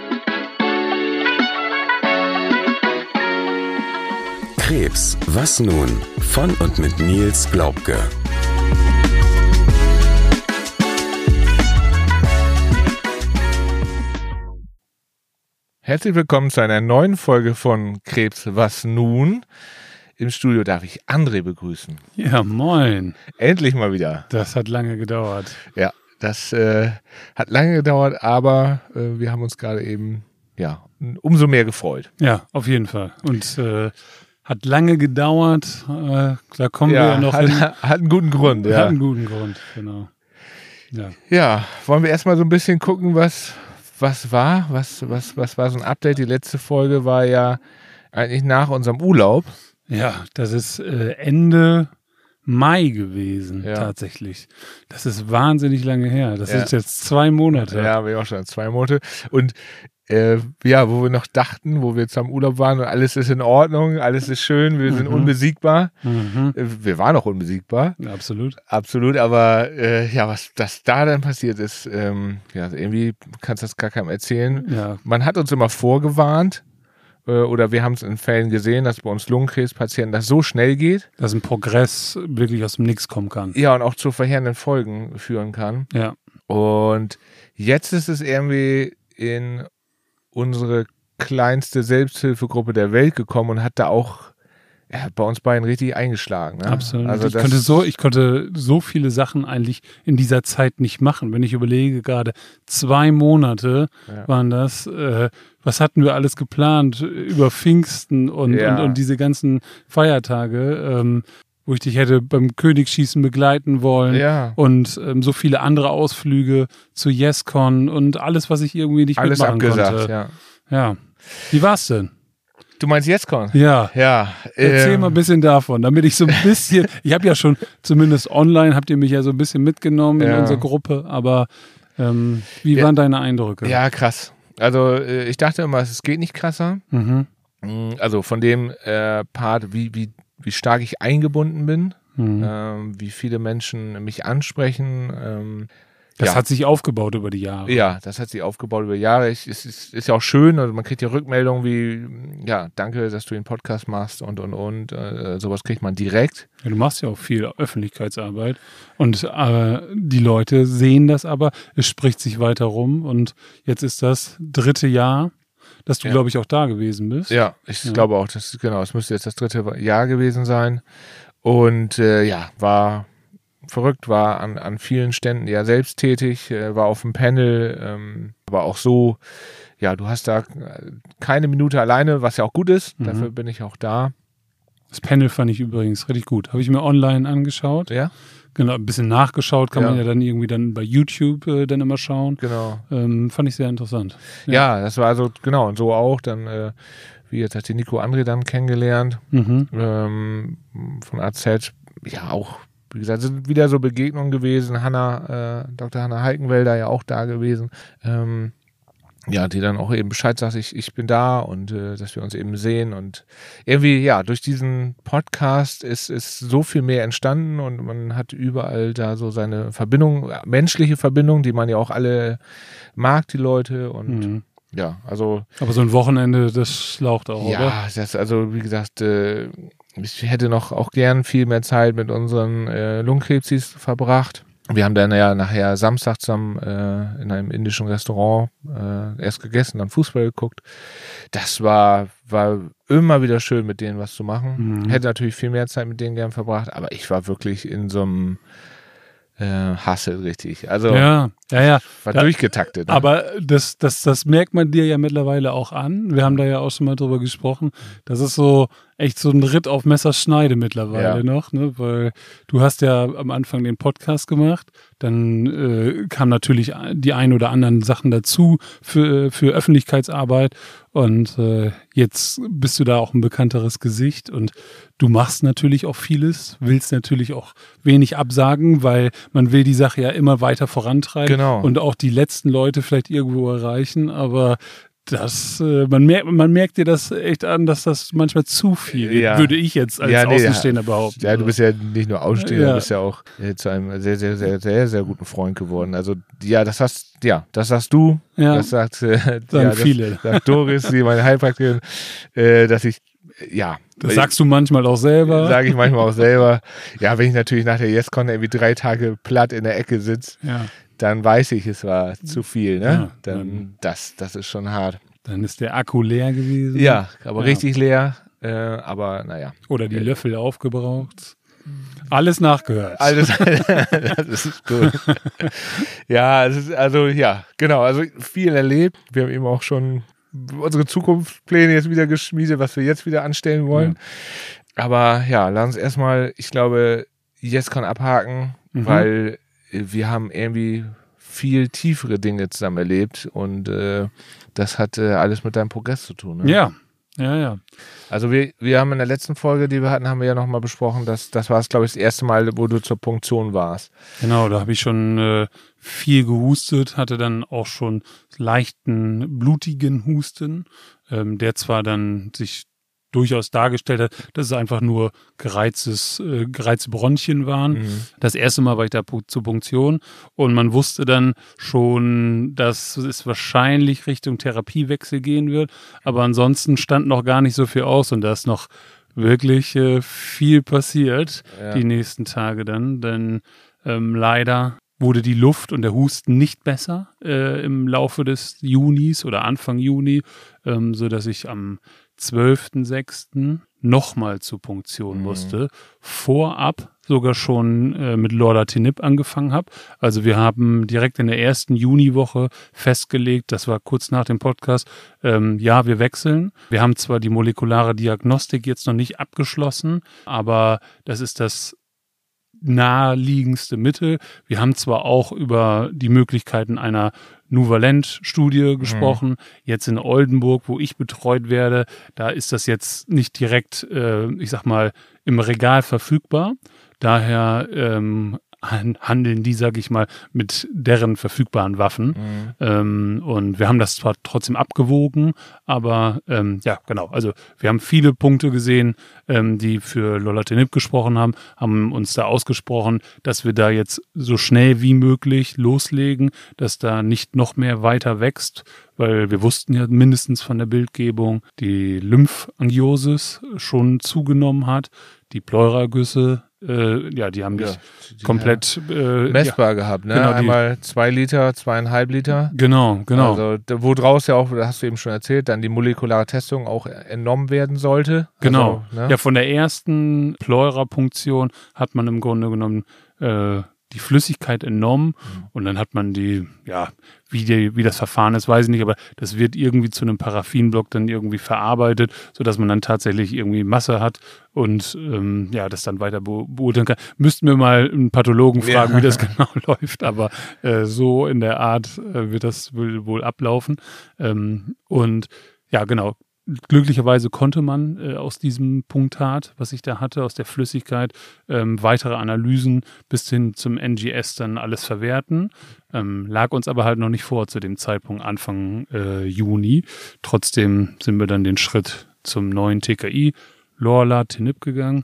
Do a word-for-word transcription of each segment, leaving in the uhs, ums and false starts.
Krebs, was nun? Von und mit Nils Glaubke. Herzlich willkommen zu einer neuen Folge von Krebs, was nun? Im Studio darf ich André begrüßen. Ja, moin. Endlich mal wieder. Das hat lange gedauert. Ja, das äh, hat lange gedauert, aber äh, wir haben uns gerade eben ja umso mehr gefreut. Ja, auf jeden Fall. Und äh, hat lange gedauert. Äh, da kommen ja, wir ja noch hat, hin. Hat einen guten Grund, ja. Hat einen guten Grund, genau. Ja, ja, wollen wir erstmal so ein bisschen gucken, was, was war? Was, was, was war so ein Update? Die letzte Folge war ja eigentlich nach unserem Urlaub. ja das ist äh, Ende Mai gewesen, Ja. tatsächlich. Das ist wahnsinnig lange her. Das Ja. sind jetzt zwei Monate. Ja, wir auch schon zwei Monate. Und äh, ja, wo wir noch dachten, wo wir jetzt am Urlaub waren und alles ist in Ordnung, alles ist schön, wir sind Mhm. unbesiegbar. Mhm. Äh, Wir waren auch unbesiegbar. Absolut. Absolut, aber äh, ja, was das da dann passiert ist, ähm, ja, irgendwie kannst du das gar keinem erzählen. Ja, Man hat uns immer vorgewarnt, äh, oder wir haben es in Fällen gesehen, dass bei uns Lungenkrebspatienten das so schnell geht. dass ein Progress wirklich aus dem Nix kommen kann. Ja, und auch zu verheerenden Folgen führen kann. Ja. Und jetzt ist es irgendwie in unsere kleinste Selbsthilfegruppe der Welt gekommen und hat da auch ja, bei uns beiden richtig eingeschlagen. Ne? Absolut. Also ich, das, konnte so, ich konnte so viele Sachen eigentlich in dieser Zeit nicht machen. Wenn ich überlege, gerade zwei Monate Ja. waren das, äh, was hatten wir alles geplant über Pfingsten und, Ja. und, und diese ganzen Feiertage, ähm, wo ich dich hätte beim Königsschießen begleiten wollen ja, und ähm, so viele andere Ausflüge zu YesCon und alles, was ich irgendwie nicht alles mitmachen abgesagt. konnte. Ja. Ja. Wie war's denn? Du meinst YesCon? Ja. Ja. Erzähl ähm, mal ein bisschen davon, damit ich so ein bisschen, ich habe ja schon, zumindest online, habt ihr mich ja so ein bisschen mitgenommen in Ja. unsere Gruppe, aber ähm, wie Ja. waren deine Eindrücke? Ja, krass. Also äh, ich dachte immer, es geht nicht krasser. Mhm. Mm, Also von dem äh, Part, wie, wie, wie stark ich eingebunden bin, Mhm. ähm, wie viele Menschen mich ansprechen. Ähm, Das ja. hat sich aufgebaut über die Jahre. Ja, das hat sich aufgebaut über Jahre. Ich, es ist, ist ja auch schön, also man kriegt ja Rückmeldungen wie, ja, danke, dass du den Podcast machst und, und, und. Äh, sowas kriegt man direkt. Ja, du machst ja auch viel Öffentlichkeitsarbeit und äh, die Leute sehen das aber, es spricht sich weiter rum und jetzt ist das dritte Jahr, dass du, Ja. glaube ich, auch da gewesen bist. Ja, ich Ja. glaube auch, das genau, es müsste jetzt das dritte Jahr gewesen sein. Und äh, ja, war verrückt, war an, an vielen Ständen ja selbst tätig, äh, war auf dem Panel, ähm, aber auch so, ja, du hast da keine Minute alleine, was ja auch gut ist, Mhm. dafür bin ich auch da. Das Panel fand ich übrigens richtig gut. Habe ich mir online angeschaut. Ja, Genau, ein bisschen nachgeschaut, kann Ja. man ja dann irgendwie dann bei YouTube äh, dann immer schauen. genau. Ähm, fand ich sehr interessant. Ja. das war so, genau, und so auch, dann, äh, wie jetzt hat die Nico André dann kennengelernt, Mhm. ähm, von A Z, ja auch, wie gesagt, sind wieder so Begegnungen gewesen, Hanna, äh, Doktor Hanna Heikenwälder ja auch da gewesen, ähm, ja, die dann auch eben Bescheid sagt, ich, ich bin da und äh, dass wir uns eben sehen und irgendwie, ja, durch diesen Podcast ist, ist so viel mehr entstanden und man hat überall da so seine Verbindung, ja, menschliche Verbindung, die man ja auch alle mag, die Leute und Mhm. ja, also Aber so ein Wochenende, das schlaucht auch, oder? ja, das also wie gesagt, äh, ich hätte noch auch gern viel mehr Zeit mit unseren äh, Lungenkrebsis verbracht. Wir haben dann ja nachher Samstag zusammen äh, in einem indischen Restaurant äh, erst gegessen, dann Fußball geguckt. Das war war immer wieder schön, mit denen was zu machen. Mhm. Hätte natürlich viel mehr Zeit mit denen gern verbracht, aber ich war wirklich in so einem äh, Hustle richtig. Also Ja, ja, ja. war Ja, durchgetaktet. Ne? Aber das, das, das merkt man dir ja mittlerweile auch an. Wir haben da ja auch schon mal drüber gesprochen. Das ist so echt so ein Ritt auf Messerschneide mittlerweile Ja. noch, ne? Weil du hast ja am Anfang den Podcast gemacht, dann äh, kamen natürlich die ein oder anderen Sachen dazu für, für Öffentlichkeitsarbeit und äh, jetzt bist du da auch ein bekannteres Gesicht und du machst natürlich auch vieles, willst natürlich auch wenig absagen, weil man will die Sache ja immer weiter vorantreiben Genau. und auch die letzten Leute vielleicht irgendwo erreichen, aber Das, äh, man, merkt, man merkt dir das echt an, dass das manchmal zu viel wird, Ja. würde ich jetzt als Ja, nee, Außenstehender behaupten. Ja, du bist ja nicht nur Außenstehender, Ja. du bist ja auch äh, zu einem sehr, sehr, sehr, sehr, sehr guten Freund geworden. Also ja, das hast, ja, das sagst du, Ja. das sagt, äh, Sagen ja, das viele. sagt Doris, die meine Heilpraktikerin, äh, dass ich, äh, ja. Das sagst du manchmal auch selber. Sage ich manchmal auch selber. Ja, wenn ich natürlich nach der YesCon irgendwie drei Tage platt in der Ecke sitze, Ja. dann weiß ich, es war zu viel, ne? Ja, dann, dann- das, das ist schon hart. Dann ist der Akku leer gewesen. Ja, aber Ja. richtig leer, äh, aber naja. Oder die Löffel aufgebraucht. Alles nachgehört. Alles, das ist gut. Ja, es ist, also ja, genau, also viel erlebt. Wir haben eben auch schon unsere Zukunftspläne jetzt wieder geschmiedet, was wir jetzt wieder anstellen wollen. Aber ja, lass uns erstmal, ich glaube, YesCon abhaken, Mhm. weil wir haben irgendwie viel tiefere Dinge zusammen erlebt und äh, das hat äh, alles mit deinem Progress zu tun. Ne? Ja, ja, ja. Also wir, wir haben in der letzten Folge, die wir hatten, haben wir ja nochmal besprochen, dass das war es, glaube ich, das erste Mal, wo du zur Punktion warst. Genau, da habe ich schon äh, viel gehustet, hatte dann auch schon leichten, blutigen Husten, ähm, der zwar dann sich durchaus dargestellt hat, dass es einfach nur gereiztes, äh, gereizte Bronchien waren. Mhm. Das erste Mal war ich da pu- zur Punktion und man wusste dann schon, dass es wahrscheinlich Richtung Therapiewechsel gehen wird, aber ansonsten stand noch gar nicht so viel aus und da ist noch wirklich äh, viel passiert Ja. die nächsten Tage dann, denn ähm, leider wurde die Luft und der Husten nicht besser äh, im Laufe des Junis oder Anfang Juni, ähm, so dass ich am zwölften sechsten nochmal zur Punktion Mhm. musste. Vorab sogar schon äh, mit Lorlatinib angefangen habe. Also wir haben direkt in der ersten Juniwoche festgelegt, das war kurz nach dem Podcast, ähm, ja, wir wechseln. Wir haben zwar die molekulare Diagnostik jetzt noch nicht abgeschlossen, aber das ist das naheliegendste Mittel. Wir haben zwar auch über die Möglichkeiten einer Nuvalent-Studie gesprochen, jetzt in Oldenburg, wo ich betreut werde, da ist das jetzt nicht direkt, äh, ich sag mal, im Regal verfügbar. Daher ähm, han- handeln die, sag ich mal, mit deren verfügbaren Waffen. Mhm. Ähm, und wir haben das zwar trotzdem abgewogen, aber ähm, ja, genau. Also wir haben viele Punkte gesehen, ähm, die für Lorlatinib gesprochen haben, haben uns da ausgesprochen, dass wir da jetzt so schnell wie möglich loslegen, dass da nicht noch mehr weiter wächst, weil wir wussten ja mindestens von der Bildgebung, die Lymphangiosis schon zugenommen hat, die Pleuragüsse, äh, ja, die haben mich Ja, die komplett äh, ja, messbar gehabt, ne? Genau, die- Einmal zwei Liter, zweieinhalb Liter. genau, genau. Also, da- wo draus ja auch, das hast du eben schon erzählt, dann die molekulare Testung auch entnommen werden sollte. Genau. Also, ne? Ja, von der ersten Pleura-Punktion hat man im Grunde genommen äh, die Flüssigkeit entnommen und dann hat man die, ja, wie, die, wie das Verfahren ist, weiß ich nicht, aber das wird irgendwie zu einem Paraffinblock dann irgendwie verarbeitet, sodass man dann tatsächlich irgendwie Masse hat und ähm, ja, das dann weiter be beurteilen kann. Müssten wir mal einen Pathologen fragen, Ja. wie das genau läuft, aber äh, so in der Art äh, wird das wohl, wohl ablaufen. Ähm, und ja, genau. Glücklicherweise konnte man äh, aus diesem Punktat, was ich da hatte, aus der Flüssigkeit, ähm, weitere Analysen bis hin zum N G S dann alles verwerten. Ähm, lag uns aber halt noch nicht vor zu dem Zeitpunkt Anfang äh, Juni. Trotzdem sind wir dann den Schritt zum neuen T K I, Lorlatinib, gegangen.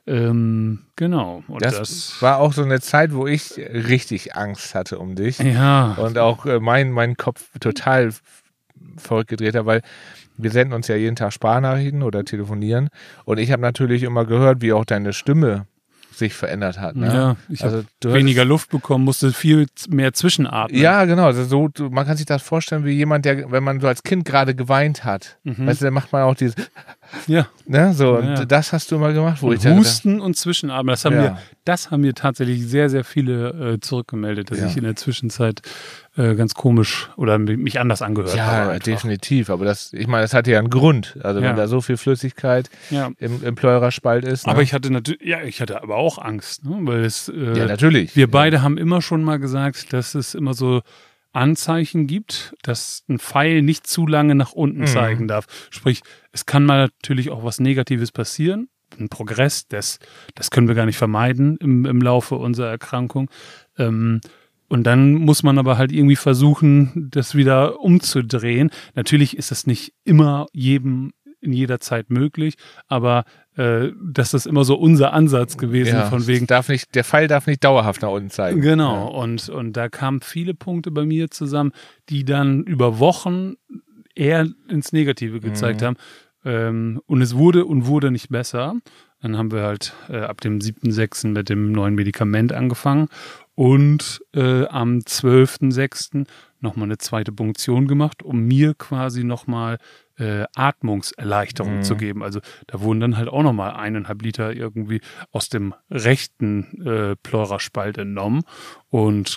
Ähm, genau. Und das, das, war auch so eine Zeit, wo ich richtig Angst hatte um dich. ja, Und auch äh, mein, mein Kopf total verrückt gedreht hat, weil wir senden uns ja jeden Tag Sprachnachrichten oder telefonieren. Und ich habe natürlich immer gehört, wie auch deine Stimme sich verändert hat. Ne? ja, ich also, habe du weniger Luft bekommen, musste viel z- mehr zwischenatmen. Ja, genau. Also so, du, man kann sich das vorstellen wie jemand, der, wenn man so als Kind gerade geweint hat, Mhm. weißt du, dann macht man auch dieses, Ja. ne, so, Ja, ja. und das hast du immer gemacht, wo ich Und dachte, Husten und Zwischenatmen, das haben, Ja. mir, das haben mir tatsächlich sehr, sehr viele äh, zurückgemeldet, dass Ja. ich in der Zwischenzeit äh, ganz komisch oder mich anders angehört habe. ja, einfach. definitiv, aber das, ich meine, das hatte ja einen Grund, also Ja. wenn da so viel Flüssigkeit Ja. im, im Pleuraspalt ist. Ne? Aber ich hatte natürlich, ja, ich hatte aber auch Angst, ne? Weil es, äh, ja, natürlich. wir beide haben immer schon mal gesagt, dass es immer so Anzeichen gibt, dass ein Pfeil nicht zu lange nach unten Mhm. zeigen darf. Sprich, es kann mal natürlich auch was Negatives passieren, ein Progress, das, das können wir gar nicht vermeiden im, im Laufe unserer Erkrankung. Ähm, Und dann muss man aber halt irgendwie versuchen, das wieder umzudrehen. Natürlich ist das nicht immer jedem in jeder Zeit möglich, aber äh, das ist immer so unser Ansatz gewesen, ja, von wegen. Darf nicht, der Pfeil darf nicht dauerhaft nach unten zeigen. Genau, ja. und, und da kamen viele Punkte bei mir zusammen, die dann über Wochen eher ins Negative gezeigt mhm. haben. Ähm, und es wurde und wurde nicht besser. Dann haben wir halt äh, ab dem siebten sechsten mit dem neuen Medikament angefangen und äh, am zwölften sechsten nochmal eine zweite Punktion gemacht, um mir quasi nochmal äh, Atmungserleichterung mhm. zu geben. Also da wurden dann halt auch nochmal eineinhalb Liter irgendwie aus dem rechten äh, Pleuraspalt entnommen. Und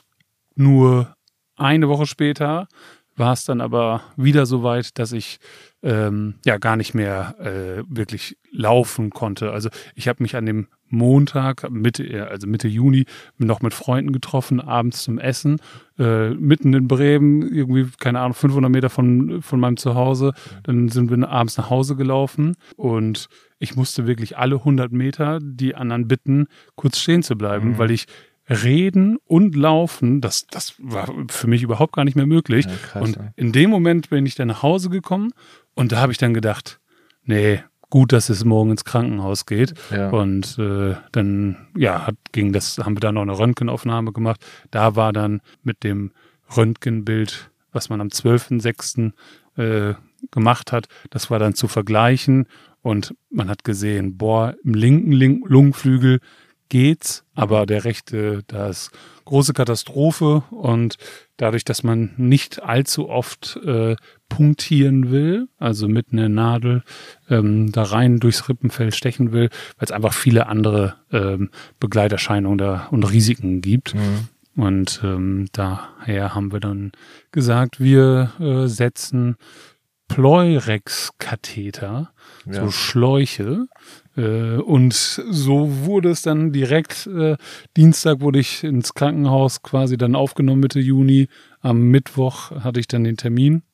nur eine Woche später war es dann aber wieder so weit, dass ich ähm, ja gar nicht mehr äh, wirklich laufen konnte. Also ich habe mich an dem Montag, Mitte, also Mitte Juni, noch mit Freunden getroffen, abends zum Essen, äh, mitten in Bremen, irgendwie, keine Ahnung, fünfhundert Meter von, von meinem Zuhause. Dann sind wir abends nach Hause gelaufen und ich musste wirklich alle hundert Meter die anderen bitten, kurz stehen zu bleiben, mhm. weil ich Reden und Laufen, das, das war für mich überhaupt gar nicht mehr möglich. Ja, krass, und ja. in dem Moment bin ich dann nach Hause gekommen und da habe ich dann gedacht, nee, gut, dass es morgen ins Krankenhaus geht. Ja. Und äh, dann, ja, hat, ging das, haben wir dann noch eine Röntgenaufnahme gemacht. Da war dann mit dem Röntgenbild, was man am zwölften sechsten äh, gemacht hat, das war dann zu vergleichen und man hat gesehen, boah, im linken Link- Lungenflügel geht's, aber der rechte, da ist große Katastrophe und dadurch, dass man nicht allzu oft äh, punktieren will, also mit einer Nadel ähm, da rein durchs Rippenfell stechen will, weil es einfach viele andere ähm, Begleiterscheinungen da und Risiken gibt. Mhm. Und ähm, daher haben wir dann gesagt, wir äh, setzen Pleurex-Katheter, Ja. so Schläuche. Äh, und so wurde es dann direkt, äh, Dienstag wurde ich ins Krankenhaus quasi dann aufgenommen, Mitte Juni. Am Mittwoch hatte ich dann den Termin.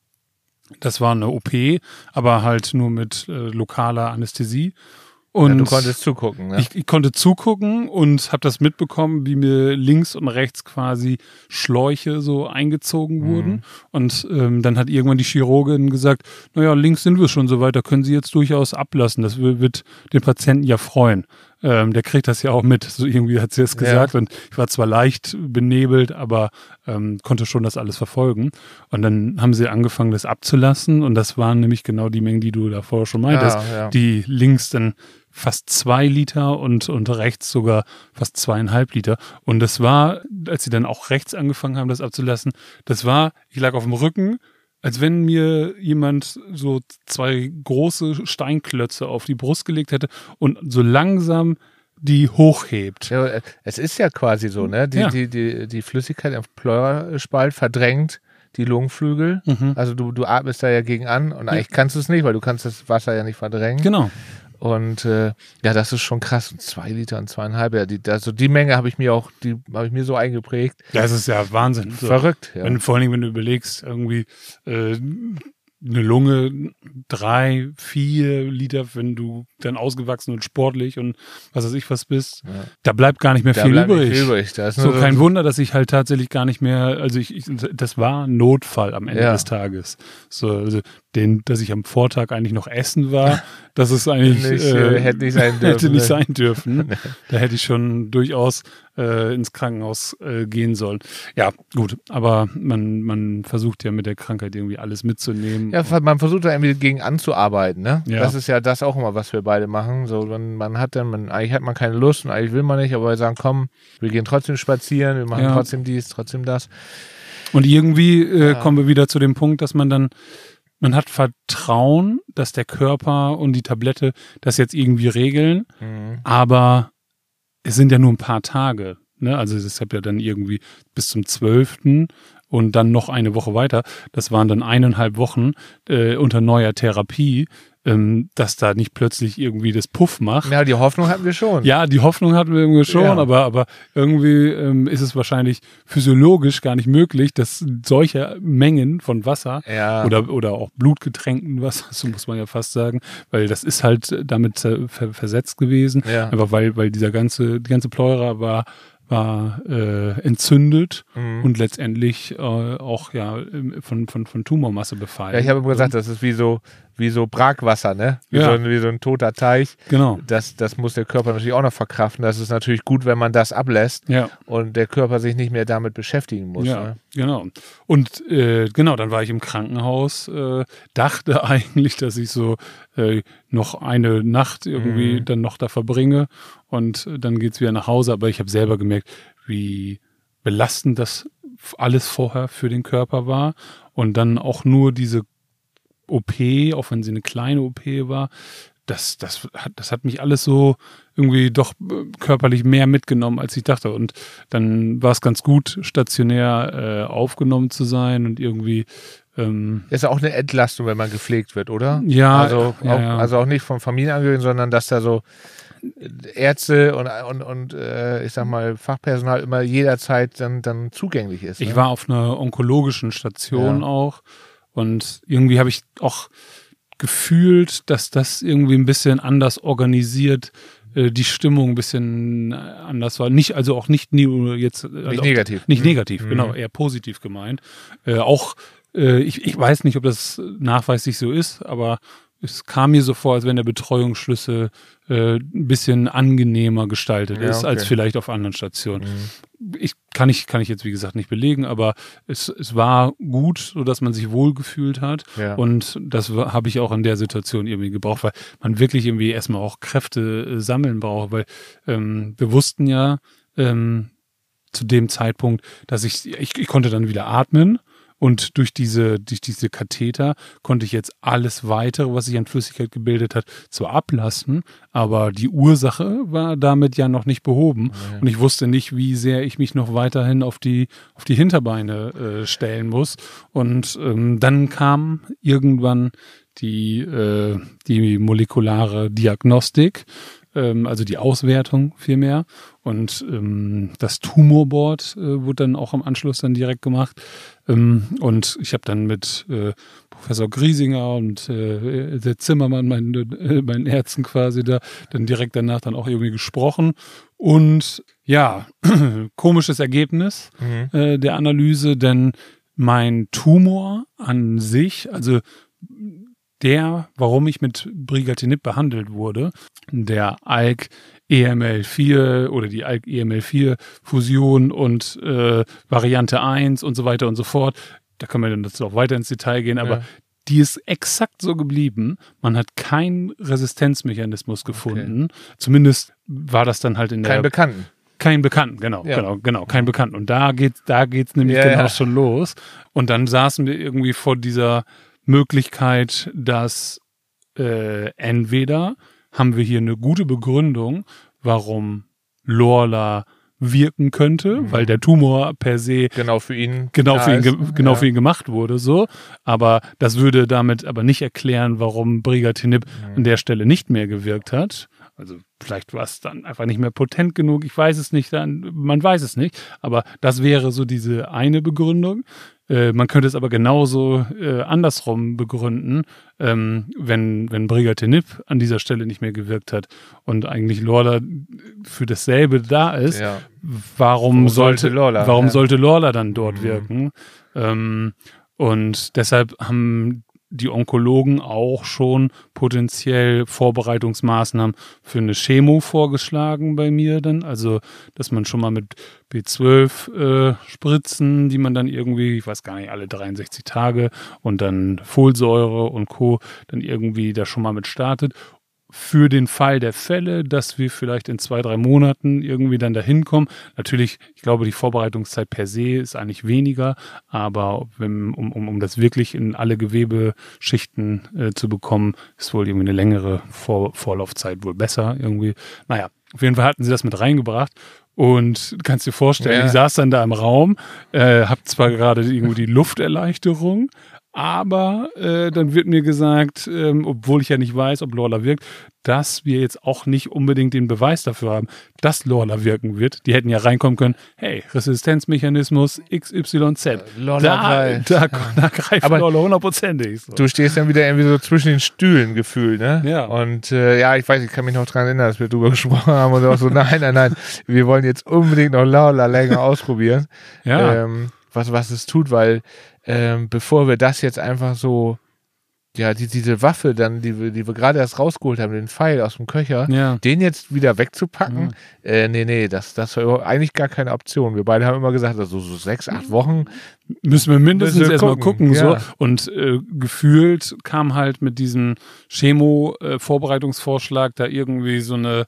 Das war eine O P, aber halt nur mit äh, lokaler Anästhesie. Und ja, du konntest zugucken, ne? Ich, ich konnte zugucken und habe das mitbekommen, wie mir links und rechts quasi Schläuche so eingezogen wurden. Mhm. Und ähm, dann hat irgendwann die Chirurgin gesagt, naja, links sind wir schon so weit, da können Sie jetzt durchaus ablassen. Das wird den Patienten ja freuen. Ähm, der kriegt das ja auch mit. So irgendwie hat sie das gesagt. Ja. Und ich war zwar leicht benebelt, aber ähm, konnte schon das alles verfolgen. Und dann haben sie angefangen, das abzulassen. Und das waren nämlich genau die Mengen, die du davor schon meintest. Ja, ja. Die links dann fast zwei Liter und, und rechts sogar fast zweieinhalb Liter. Und das war, als sie dann auch rechts angefangen haben, das abzulassen, das war, ich lag auf dem Rücken, als wenn mir jemand so zwei große Steinklötze auf die Brust gelegt hätte und so langsam die hochhebt. Ja, es ist ja quasi so, ne? Die, Ja. die, die, die Flüssigkeit im Pleuraspalt verdrängt die Lungenflügel. Mhm. Also du, du atmest da ja gegen an und eigentlich kannst du es nicht, weil du kannst das Wasser ja nicht verdrängen. Genau. Und äh, ja, das ist schon krass. Zwei Liter und zweieinhalb, ja, die, also die Menge habe ich mir auch, die habe ich mir so eingeprägt. Ja, es ist ja Wahnsinn. So. Verrückt, ja. Wenn, vor allen Dingen, wenn du überlegst, irgendwie äh, eine Lunge, drei, vier Liter, wenn du dann ausgewachsen und sportlich und was weiß ich was bist, Ja. da bleibt gar nicht mehr Da viel bleibt übrig. nicht viel übrig. Da ist So, nur kein Wunder, dass ich halt tatsächlich gar nicht mehr, also ich, ich das war ein Notfall am Ende Ja. des Tages. So, also den, dass ich am Vortag eigentlich noch essen war, das ist eigentlich Nicht, äh, äh, hätte nicht sein dürfen. hätte nicht ne? sein dürfen. Da hätte ich schon durchaus äh, ins Krankenhaus äh, gehen sollen. Ja, gut, aber man, man versucht ja mit der Krankheit irgendwie alles mitzunehmen. Ja, man versucht da irgendwie gegen anzuarbeiten, ne? Ja. Das ist ja das auch immer, was wir beide machen. So, man, man hat dann, man, eigentlich hat man keine Lust und eigentlich will man nicht, aber wir sagen, komm, wir gehen trotzdem spazieren, wir machen Ja. trotzdem dies, trotzdem das. Und irgendwie äh, Ja. kommen wir wieder zu dem Punkt, dass man dann, man hat Vertrauen, dass der Körper und die Tablette das jetzt irgendwie regeln, Mhm. aber es sind ja nur ein paar Tage. Ne? Also es hat ja dann irgendwie bis zum zwölften und dann noch eine Woche weiter. Das waren dann eineinhalb Wochen äh, unter neuer Therapie, ähm, dass da nicht plötzlich irgendwie das Puff macht. Ja, die Hoffnung hatten wir schon. Ja, die Hoffnung hatten wir irgendwie schon, Ja. aber, aber irgendwie ähm, ist es wahrscheinlich physiologisch gar nicht möglich, dass solche Mengen von Wasser Ja. oder, oder auch blutgetränkten Wasser, so muss man ja fast sagen, weil das ist halt damit äh, ver versetzt gewesen, Ja. einfach weil, weil dieser ganze, die ganze Pleura war, war äh, entzündet Mhm. und letztendlich äh, auch ja von, von, von Tumormasse befallen. Ja, ich habe immer gesagt, das ist wie so, wie so Brackwasser, ne? Wie, Ja. so ein, wie so ein toter Teich. Genau. Das, das muss der Körper natürlich auch noch verkraften. Das ist natürlich gut, wenn man das ablässt Ja. und der Körper sich nicht mehr damit beschäftigen muss. Ja, Ne? genau. Und äh, genau, dann war ich im Krankenhaus, äh, dachte eigentlich, dass ich so äh, noch eine Nacht irgendwie Mhm. dann noch da verbringe und äh, dann geht's wieder nach Hause. Aber ich habe selber gemerkt, wie belastend das alles vorher für den Körper war und dann auch nur diese O P, auch wenn sie eine kleine O P war, das, das, hat, das hat mich alles so irgendwie doch äh, körperlich mehr mitgenommen, als ich dachte. Und dann war es ganz gut, stationär äh, aufgenommen zu sein und irgendwie ähm, Ist ja auch eine Entlastung, wenn man gepflegt wird, oder? Ja, Also, ja, auch, ja. also auch nicht von Familienangehörigen, sondern dass da so Ärzte und, und, und äh, ich sag mal Fachpersonal immer jederzeit dann, dann zugänglich ist. ich ne? war auf einer onkologischen Station Ja. auch und irgendwie habe ich auch gefühlt, dass das irgendwie ein bisschen anders organisiert, äh, die Stimmung ein bisschen anders war. Nicht, also auch nicht nie, jetzt also Nicht auch, negativ. Nicht Mhm. negativ, Mhm. genau, eher positiv gemeint. Äh, auch, äh, ich, ich weiß nicht, ob das nachweislich so ist, aber es kam mir so vor, als wenn der Betreuungsschlüssel äh, ein bisschen angenehmer gestaltet Ja, ist, okay. als vielleicht auf anderen Stationen. Mhm. Ich kann ich kann ich jetzt wie gesagt nicht belegen, aber es, es war gut, so dass man sich wohlgefühlt hat Ja. und das war- habe ich auch in der Situation irgendwie gebraucht, weil man wirklich irgendwie erstmal auch Kräfte äh, sammeln braucht, weil ähm, wir wussten ja ähm, zu dem Zeitpunkt, dass ich, ich ich konnte dann wieder atmen. Und durch diese, durch diese Katheter konnte ich jetzt alles weitere, was sich an Flüssigkeit gebildet hat, zwar ablassen, aber die Ursache war damit ja noch nicht behoben. Ja. Und ich wusste nicht, wie sehr ich mich noch weiterhin auf die, auf die Hinterbeine äh, stellen muss. Und ähm, dann kam irgendwann die, äh, die molekulare Diagnostik, ähm, also die Auswertung vielmehr. Und ähm, das Tumorboard äh, wurde dann auch am Anschluss dann direkt gemacht. Ähm, und ich habe dann mit äh, Professor Griesinger und äh, der Zimmermann, meinen äh, meinen Ärzten quasi da, dann direkt danach dann auch irgendwie gesprochen. Und ja, komisches Ergebnis Mhm. äh, der Analyse, denn mein Tumor an sich, also der, warum ich mit Brigatinib behandelt wurde, der A L K E M L vier oder die A L K E M L vier Fusion und äh, Variante eins und so weiter und so fort. Da können wir dann dazu auch weiter ins Detail gehen, aber Ja. die ist exakt so geblieben. Man hat keinen Resistenzmechanismus gefunden. Zumindest war das dann halt in der Kein Bekannten. kein Bekannten, genau, Ja. genau, genau, kein Bekannten. Und da geht's, da geht's nämlich Ja, genau ja. schon los. Und dann saßen wir irgendwie vor dieser Möglichkeit, dass äh, entweder haben wir hier eine gute Begründung, warum Lorla wirken könnte, Mhm. weil der Tumor per se Genau für ihn. genau da für ihn, ist. ge genau Ja. für ihn gemacht wurde, so. Aber das würde damit aber nicht erklären, warum Brigatinib an der Stelle nicht mehr gewirkt hat. Also vielleicht war es dann einfach nicht mehr potent genug. Ich weiß es nicht, dann, man weiß es nicht. Aber das wäre so diese eine Begründung. Äh, man könnte es aber genauso äh, andersrum begründen, ähm, wenn, wenn Brigatinib an dieser Stelle nicht mehr gewirkt hat und eigentlich Lorla für dasselbe da ist. Ja. Warum Warum sollte, sollte Lorla, warum ja. sollte Lorla dann dort Mhm. wirken? Ähm, und deshalb haben die Onkologen auch schon potenziell Vorbereitungsmaßnahmen für eine Chemo vorgeschlagen bei mir dann. Also, dass man schon mal mit B zwölf äh, Spritzen, die man dann irgendwie, ich weiß gar nicht, alle dreiundsechzig Tage und dann Folsäure und Co. dann irgendwie da schon mal mit startet. Für den Fall der Fälle, dass wir vielleicht in zwei, drei Monaten irgendwie dann dahin kommen. Natürlich, ich glaube, die Vorbereitungszeit per se ist eigentlich weniger, aber wenn, um, um, um das wirklich in alle Gewebeschichten äh, zu bekommen, ist wohl irgendwie eine längere Vor Vorlaufzeit wohl besser irgendwie. Naja, auf jeden Fall hatten sie das mit reingebracht. Und du kannst dir vorstellen, Ja. ich saß dann da im Raum, äh, hab zwar gerade irgendwie die Lufterleichterung, Aber äh, dann wird mir gesagt, ähm, obwohl ich ja nicht weiß, ob Lorla wirkt, dass wir jetzt auch nicht unbedingt den Beweis dafür haben, dass Lorla wirken wird. Die hätten ja reinkommen können, hey, Resistenzmechanismus X Y Z. Lorla da, greift. da, da greift Aber Lorla hundertprozentig. So. Du stehst dann wieder irgendwie so zwischen den Stühlen gefühlt, ne? Ja. Und äh, ja, ich weiß, ich kann mich noch dran erinnern, dass wir drüber gesprochen haben und auch so, nein, nein, nein, wir wollen jetzt unbedingt noch Lorla länger ausprobieren, Ja. ähm, was, was es tut, weil ähm, bevor wir das jetzt einfach so, ja, die, diese Waffe dann, die wir, die wir gerade erst rausgeholt haben, den Pfeil aus dem Köcher, Ja. den jetzt wieder wegzupacken, Mhm. äh, nee, nee, das, das war eigentlich gar keine Option. Wir beide haben immer gesagt, also so sechs, acht Wochen, Müssen wir mindestens Müssen wir erstmal gucken, gucken. So. ja. Und äh, gefühlt kam halt mit diesem Chemo-Vorbereitungsvorschlag da irgendwie so eine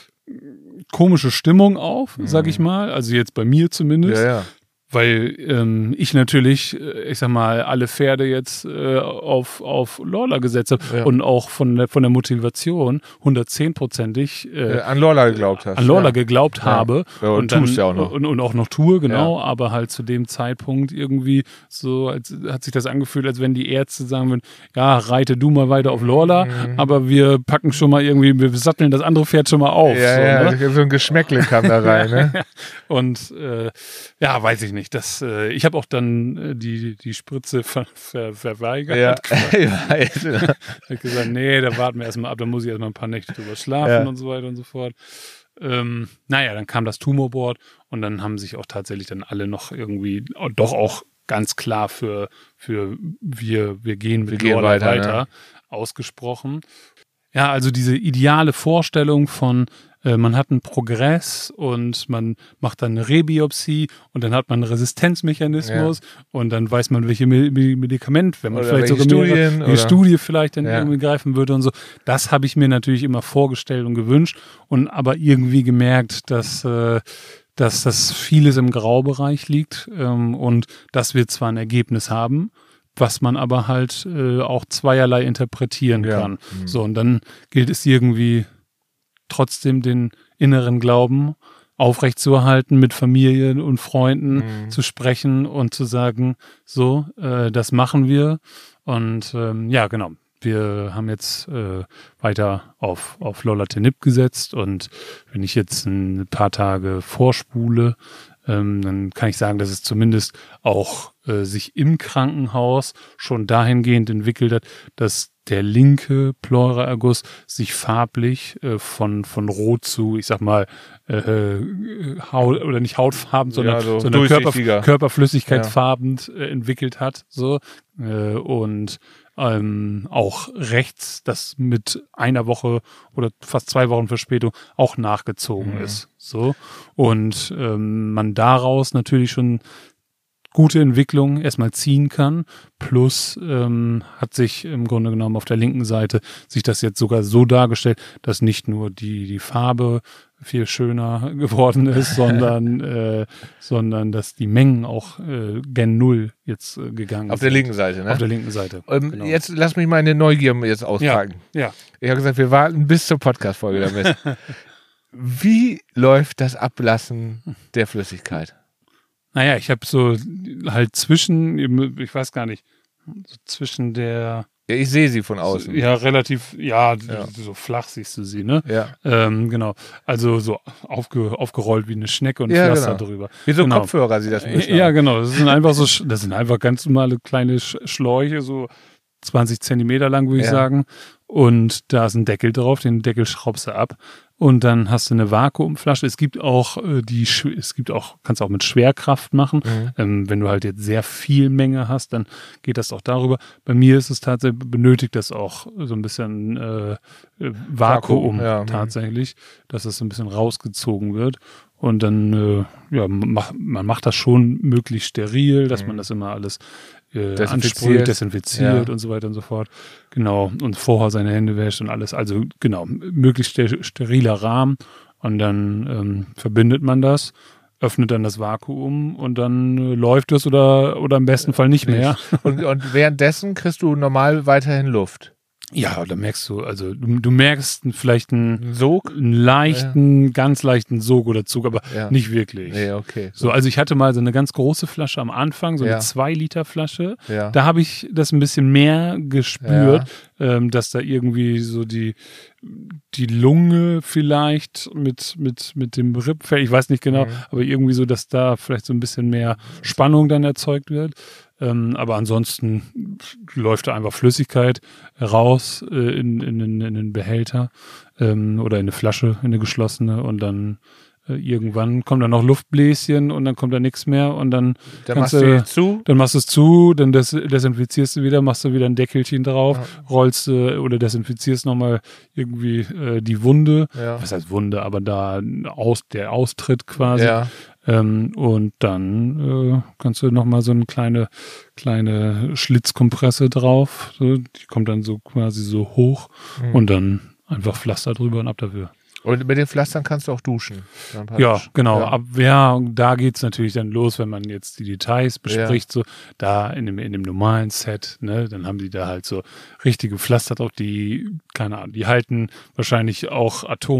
komische Stimmung auf, sag ich mal. Also jetzt bei mir zumindest. ja, ja. Weil ähm, ich natürlich, äh, ich sag mal, alle Pferde jetzt äh, auf, auf Lorla gesetzt habe Ja. und auch von der, von der Motivation hundertzehnprozentig äh, Äh, an Lorla geglaubt hast. an Lorla ja. geglaubt Ja. habe. Ja, und dann, tust ja auch noch. Und, und auch noch tue, genau. Aber halt zu dem Zeitpunkt irgendwie so, als, hat sich das angefühlt, als wenn die Ärzte sagen würden, ja, reite du mal weiter auf Lorla, Mhm. aber wir packen schon mal irgendwie, wir satteln das andere Pferd schon mal auf. Ja, so, ja, ne? so ein Geschmäckle kam da rein, ne? Und äh, ja, weiß ich nicht. Das, äh, ich habe auch dann äh, die, die Spritze ver, ver, verweigert. Ja, quasi. ich weiß. Ich habe gesagt, nee, da warten wir erstmal ab, da muss ich erstmal ein paar Nächte drüber schlafen Ja. und so weiter und so fort. Ähm, naja, dann kam das Tumorboard und dann haben sich auch tatsächlich dann alle noch irgendwie oh, doch auch ganz klar für, für wir, wir gehen mit Wir gehen Lorla weiter, weiter, ne? ausgesprochen. Ja, also diese ideale Vorstellung von äh, man hat einen Progress und man macht dann eine Rebiopsie und dann hat man einen Resistenzmechanismus und dann weiß man, welche Me- Me- Medikament, wenn man Oder vielleicht welche sogar mehrere- Studien, welche oder- Studie vielleicht dann Ja. irgendwie greifen würde und so. Das habe ich mir natürlich immer vorgestellt und gewünscht und aber irgendwie gemerkt, dass äh, dass das vieles im Graubereich liegt ähm, und dass wir zwar ein Ergebnis haben, was man aber halt äh, auch zweierlei interpretieren Ja. kann. Mhm. So, und dann gilt es irgendwie trotzdem den inneren Glauben aufrechtzuerhalten, mit Familien und Freunden Mhm. zu sprechen und zu sagen, so, äh, das machen wir. Und ähm, ja, genau. Wir haben jetzt äh, weiter auf, auf Lorlatinib gesetzt und wenn ich jetzt ein paar Tage vorspule, ähm, dann kann ich sagen, dass es zumindest auch äh, sich im Krankenhaus schon dahingehend entwickelt hat, dass der linke Pleuraerguss sich farblich äh, von, von Rot zu, ich sag mal, äh, Haut, oder nicht Hautfarben, sondern, Ja, so sondern Körper, durchsichtiger. Körperflüssigkeitsfarben äh, entwickelt hat. So. Äh, und ähm, auch rechts, das mit einer Woche oder fast zwei Wochen Verspätung auch nachgezogen Mhm. ist. So. Und ähm, man daraus natürlich schon gute Entwicklung erstmal ziehen kann. Plus ähm, hat sich im Grunde genommen auf der linken Seite sich das jetzt sogar so dargestellt, dass nicht nur die, die Farbe viel schöner geworden ist, sondern, äh, sondern dass die Mengen auch äh, gen Null jetzt äh, gegangen Auf sind. der linken Seite, ne? Auf der linken Seite. ähm, genau. Jetzt lass mich meine Neugier jetzt auspacken. Ja. Ich habe gesagt, wir warten bis zur Podcast-Folge damit. Wie läuft das Ablassen der Flüssigkeit? Naja, ich habe so halt zwischen, ich weiß gar nicht, so zwischen der, Ja, ich sehe sie von außen. ja, relativ, ja, Ja. so flach siehst du sie, ne? Ja. Ähm, genau. Also so aufge, aufgerollt wie eine Schnecke und Ja, Pflaster genau. drüber. Wie so Genau. Kopfhörer sieht das ein bisschen Ja, aus. genau. Das sind einfach so, Sch- das sind einfach ganz normale kleine Sch- Schläuche, so zwanzig Zentimeter lang, würde ich Ja. sagen. Und da ist ein Deckel drauf, den Deckel schraubst du ab. Und dann hast du eine Vakuumflasche. Es gibt auch äh, die, Sch- es gibt auch, kannst auch mit Schwerkraft machen. Mhm. Ähm, wenn du halt jetzt sehr viel Menge hast, dann geht das auch darüber. Bei mir ist es tatsächlich, benötigt das auch so ein bisschen äh, äh, Vakuum, Vakuum, ja, mhm. tatsächlich, dass es so ein bisschen rausgezogen wird. Und dann, äh, ja, mach, man macht das schon möglichst steril, dass Mhm. man das immer alles äh, Desinfiziert. ansprüht, desinfiziert Ja. und so weiter und so fort. Genau. Und vorher seine Hände wäscht und alles. Also genau, möglichst ster steriler Rahmen. Und dann ähm, verbindet man das, öffnet dann das Vakuum und dann äh, läuft es oder, oder im besten Fall nicht mehr. Und, und währenddessen kriegst du normal weiterhin Luft. Ja, da merkst du, also du, du merkst vielleicht einen, Sog? einen leichten, ja. ganz leichten Sog oder Zug, aber ja. nicht wirklich. Nee, okay. So, also ich hatte mal so eine ganz große Flasche am Anfang, so ja. eine zwei Liter Flasche. Ja. Da habe ich das ein bisschen mehr gespürt, ja. ähm, dass da irgendwie so die, die Lunge vielleicht mit, mit, mit dem Rippfell, ich weiß nicht genau, mhm. aber irgendwie so, dass da vielleicht so ein bisschen mehr Spannung dann erzeugt wird. Ähm, aber ansonsten läuft da einfach Flüssigkeit raus äh, in, in, in, in den Behälter ähm, oder in eine Flasche, in eine geschlossene und dann äh, irgendwann kommt dann noch Luftbläschen und dann kommt da nichts mehr und dann, dann machst du es zu. Dann machst du es zu, dann des, desinfizierst du wieder, machst du wieder ein Deckelchen drauf, ja. rollst äh, oder desinfizierst nochmal irgendwie äh, die Wunde. Ja. Was heißt Wunde, aber da aus, der Austritt quasi. Ja. Ähm, und dann äh, kannst du nochmal so eine kleine, kleine Schlitzkompresse drauf. So, die kommt dann so quasi so hoch mhm. und dann einfach Pflaster drüber und ab dafür. Und mit den Pflastern kannst du auch duschen. Ja, genau. Ja. Ab, ja, da geht's natürlich dann los, wenn man jetzt die Details bespricht. Ja. So da in dem, in dem normalen Set, ne, dann haben die da halt so richtige Pflaster drauf, die, keine Ahnung, die halten wahrscheinlich auch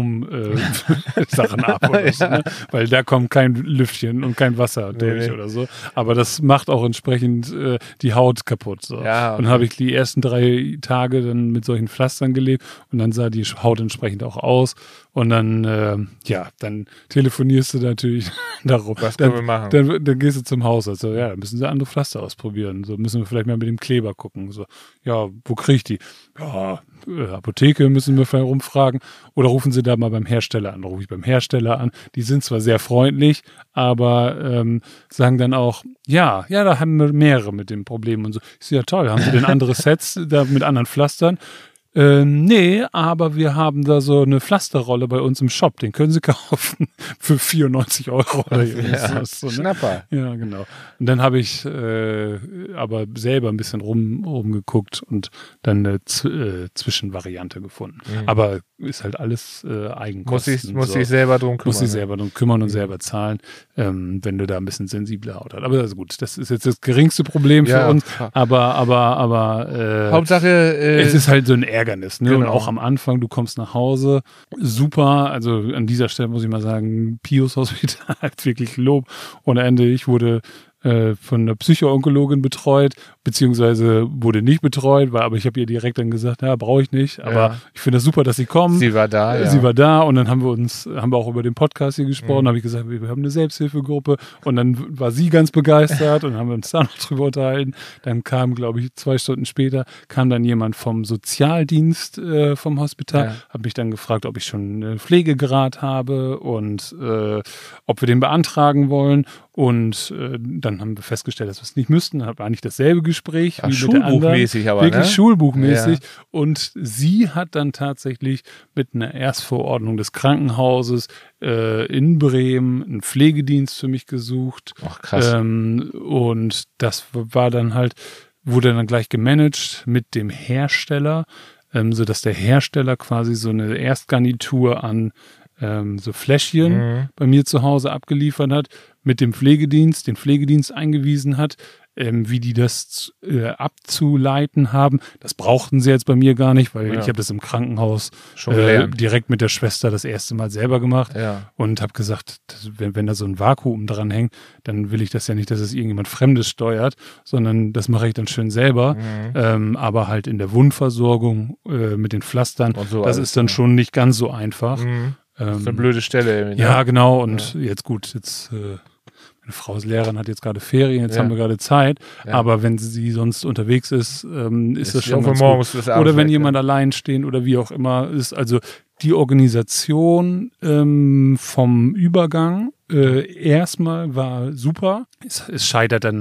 Atom-Sachen äh, ab oder so, ne? Weil da kommt kein Lüftchen und kein Wasser nee, durch nee. oder so. Aber das macht auch entsprechend äh, die Haut kaputt. So. Ja, okay. Und dann habe ich die ersten drei Tage dann mit solchen Pflastern gelebt und dann sah die Haut entsprechend auch aus. Und dann, äh, ja, dann telefonierst du natürlich darauf. Was dann, können wir machen? Dann, dann gehst du zum Hausarzt. So, ja, dann müssen sie andere Pflaster ausprobieren. So müssen wir vielleicht mal mit dem Kleber gucken. So, ja, wo krieg ich die? Ja, äh, Apotheke müssen wir vielleicht rumfragen. Oder rufen sie da mal beim Hersteller an. Da rufe ich beim Hersteller an. Die sind zwar sehr freundlich, aber ähm, sagen dann auch, ja, ja, da haben wir mehrere mit dem Problem und so. Ich so, ja toll, haben sie denn andere Sets da mit anderen Pflastern? Ähm, nee, aber wir haben da so eine Pflasterrolle bei uns im Shop. Den können Sie kaufen für vierundneunzig Euro oder irgendwas. Ja, so, ne? Schnapper. Ja, genau. Und dann habe ich äh, aber selber ein bisschen rum, rumgeguckt und dann eine Z- äh, Zwischenvariante gefunden. Mhm. Aber ist halt alles äh, Eigenkosten. Muss ich, muss so. ich selber drum kümmern. Muss ich selber drum kümmern und mhm. selber zahlen, ähm, wenn du da ein bisschen sensible Haut hast. Aber also gut, das ist jetzt das geringste Problem für ja. uns. Aber, aber, aber äh, Hauptsache äh, es ist halt so ein Ärgernis. Ne? Genau. Und auch am Anfang, du kommst nach Hause, super. Also an dieser Stelle muss ich mal sagen, Pius Hospital hat wirklich Lob ohne Ende. Ich wurde äh, von einer Psycho-Onkologin betreut, beziehungsweise wurde nicht betreut, weil, aber ich habe ihr direkt dann gesagt, ja, brauche ich nicht. Aber ja. ich finde das super, dass sie kommen. Sie war da, ja. Sie war da und dann haben wir uns, haben wir auch über den Podcast hier gesprochen, mhm. habe ich gesagt, wir haben eine Selbsthilfegruppe und dann war sie ganz begeistert und haben wir uns da noch drüber unterhalten. Dann kam, glaube ich, zwei Stunden später, kam dann jemand vom Sozialdienst äh, vom Hospital, ja. hat mich dann gefragt, ob ich schon einen Pflegegrad habe und äh, ob wir den beantragen wollen. Und äh, dann haben wir festgestellt, dass wir es nicht müssten. Dann war eigentlich dasselbe Gespräch Ach, wie mit der anderen. Schulbuchmäßig aber, Wirklich ne? schulbuchmäßig. Ja. Und sie hat dann tatsächlich mit einer Erstverordnung des Krankenhauses äh, in Bremen einen Pflegedienst für mich gesucht. Ach, krass. Ähm, und das war dann halt, wurde dann gleich gemanagt mit dem Hersteller, ähm, sodass der Hersteller quasi so eine Erstgarnitur an ähm, so Fläschchen mhm. bei mir zu Hause abgeliefert hat, mit dem Pflegedienst, den Pflegedienst eingewiesen hat, ähm, wie die das äh, abzuleiten haben. Das brauchten sie jetzt bei mir gar nicht, weil ja. ich habe das im Krankenhaus schon äh, direkt mit der Schwester das erste Mal selber gemacht ja. und habe gesagt, dass, wenn, wenn da so ein Vakuum dran hängt, dann will ich das ja nicht, dass es irgendjemand Fremdes steuert, sondern das mache ich dann schön selber. Mhm. Ähm, aber halt in der Wundversorgung äh, mit den Pflastern, so das alles, ist dann ja. schon nicht ganz so einfach. Mhm. Ähm, das ist eine blöde Stelle. Ja, ja, genau. Und ja. jetzt gut, jetzt äh, meine Frau ist Lehrerin, hat jetzt gerade Ferien, jetzt ja. haben wir gerade Zeit. Ja. Aber wenn sie sonst unterwegs ist, ähm, ist, ist das schon ganz morgens gut. bis Oder wenn weg, jemand ja. allein stehen oder wie auch immer ist. Also die Organisation ähm, vom Übergang äh, erstmal war super. Es, es scheitert dann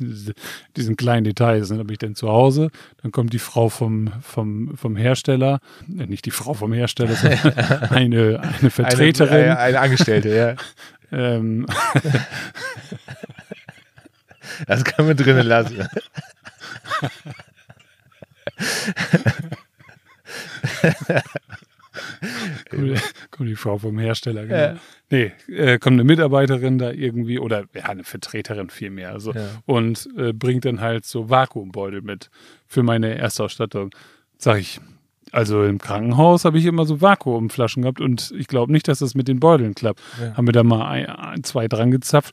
diesen kleinen Details. Dann bin ich dann zu Hause, dann kommt die Frau vom, vom, vom Hersteller, äh, nicht die Frau vom Hersteller, sondern eine, eine Vertreterin. Eine, eine, eine Angestellte, ja. ähm, das können wir drinnen lassen. kommt, kommt die Frau vom Hersteller, genau. Ja. Nee, äh, kommt eine Mitarbeiterin da irgendwie oder ja, eine Vertreterin vielmehr also, ja. und äh, bringt dann halt so Vakuumbeutel mit für meine Erstausstattung. Sag ich, Also im Krankenhaus habe ich immer so Vakuumflaschen gehabt und ich glaube nicht, dass das mit den Beuteln klappt. Ja. Haben wir da mal ein, ein, zwei dran gezapft.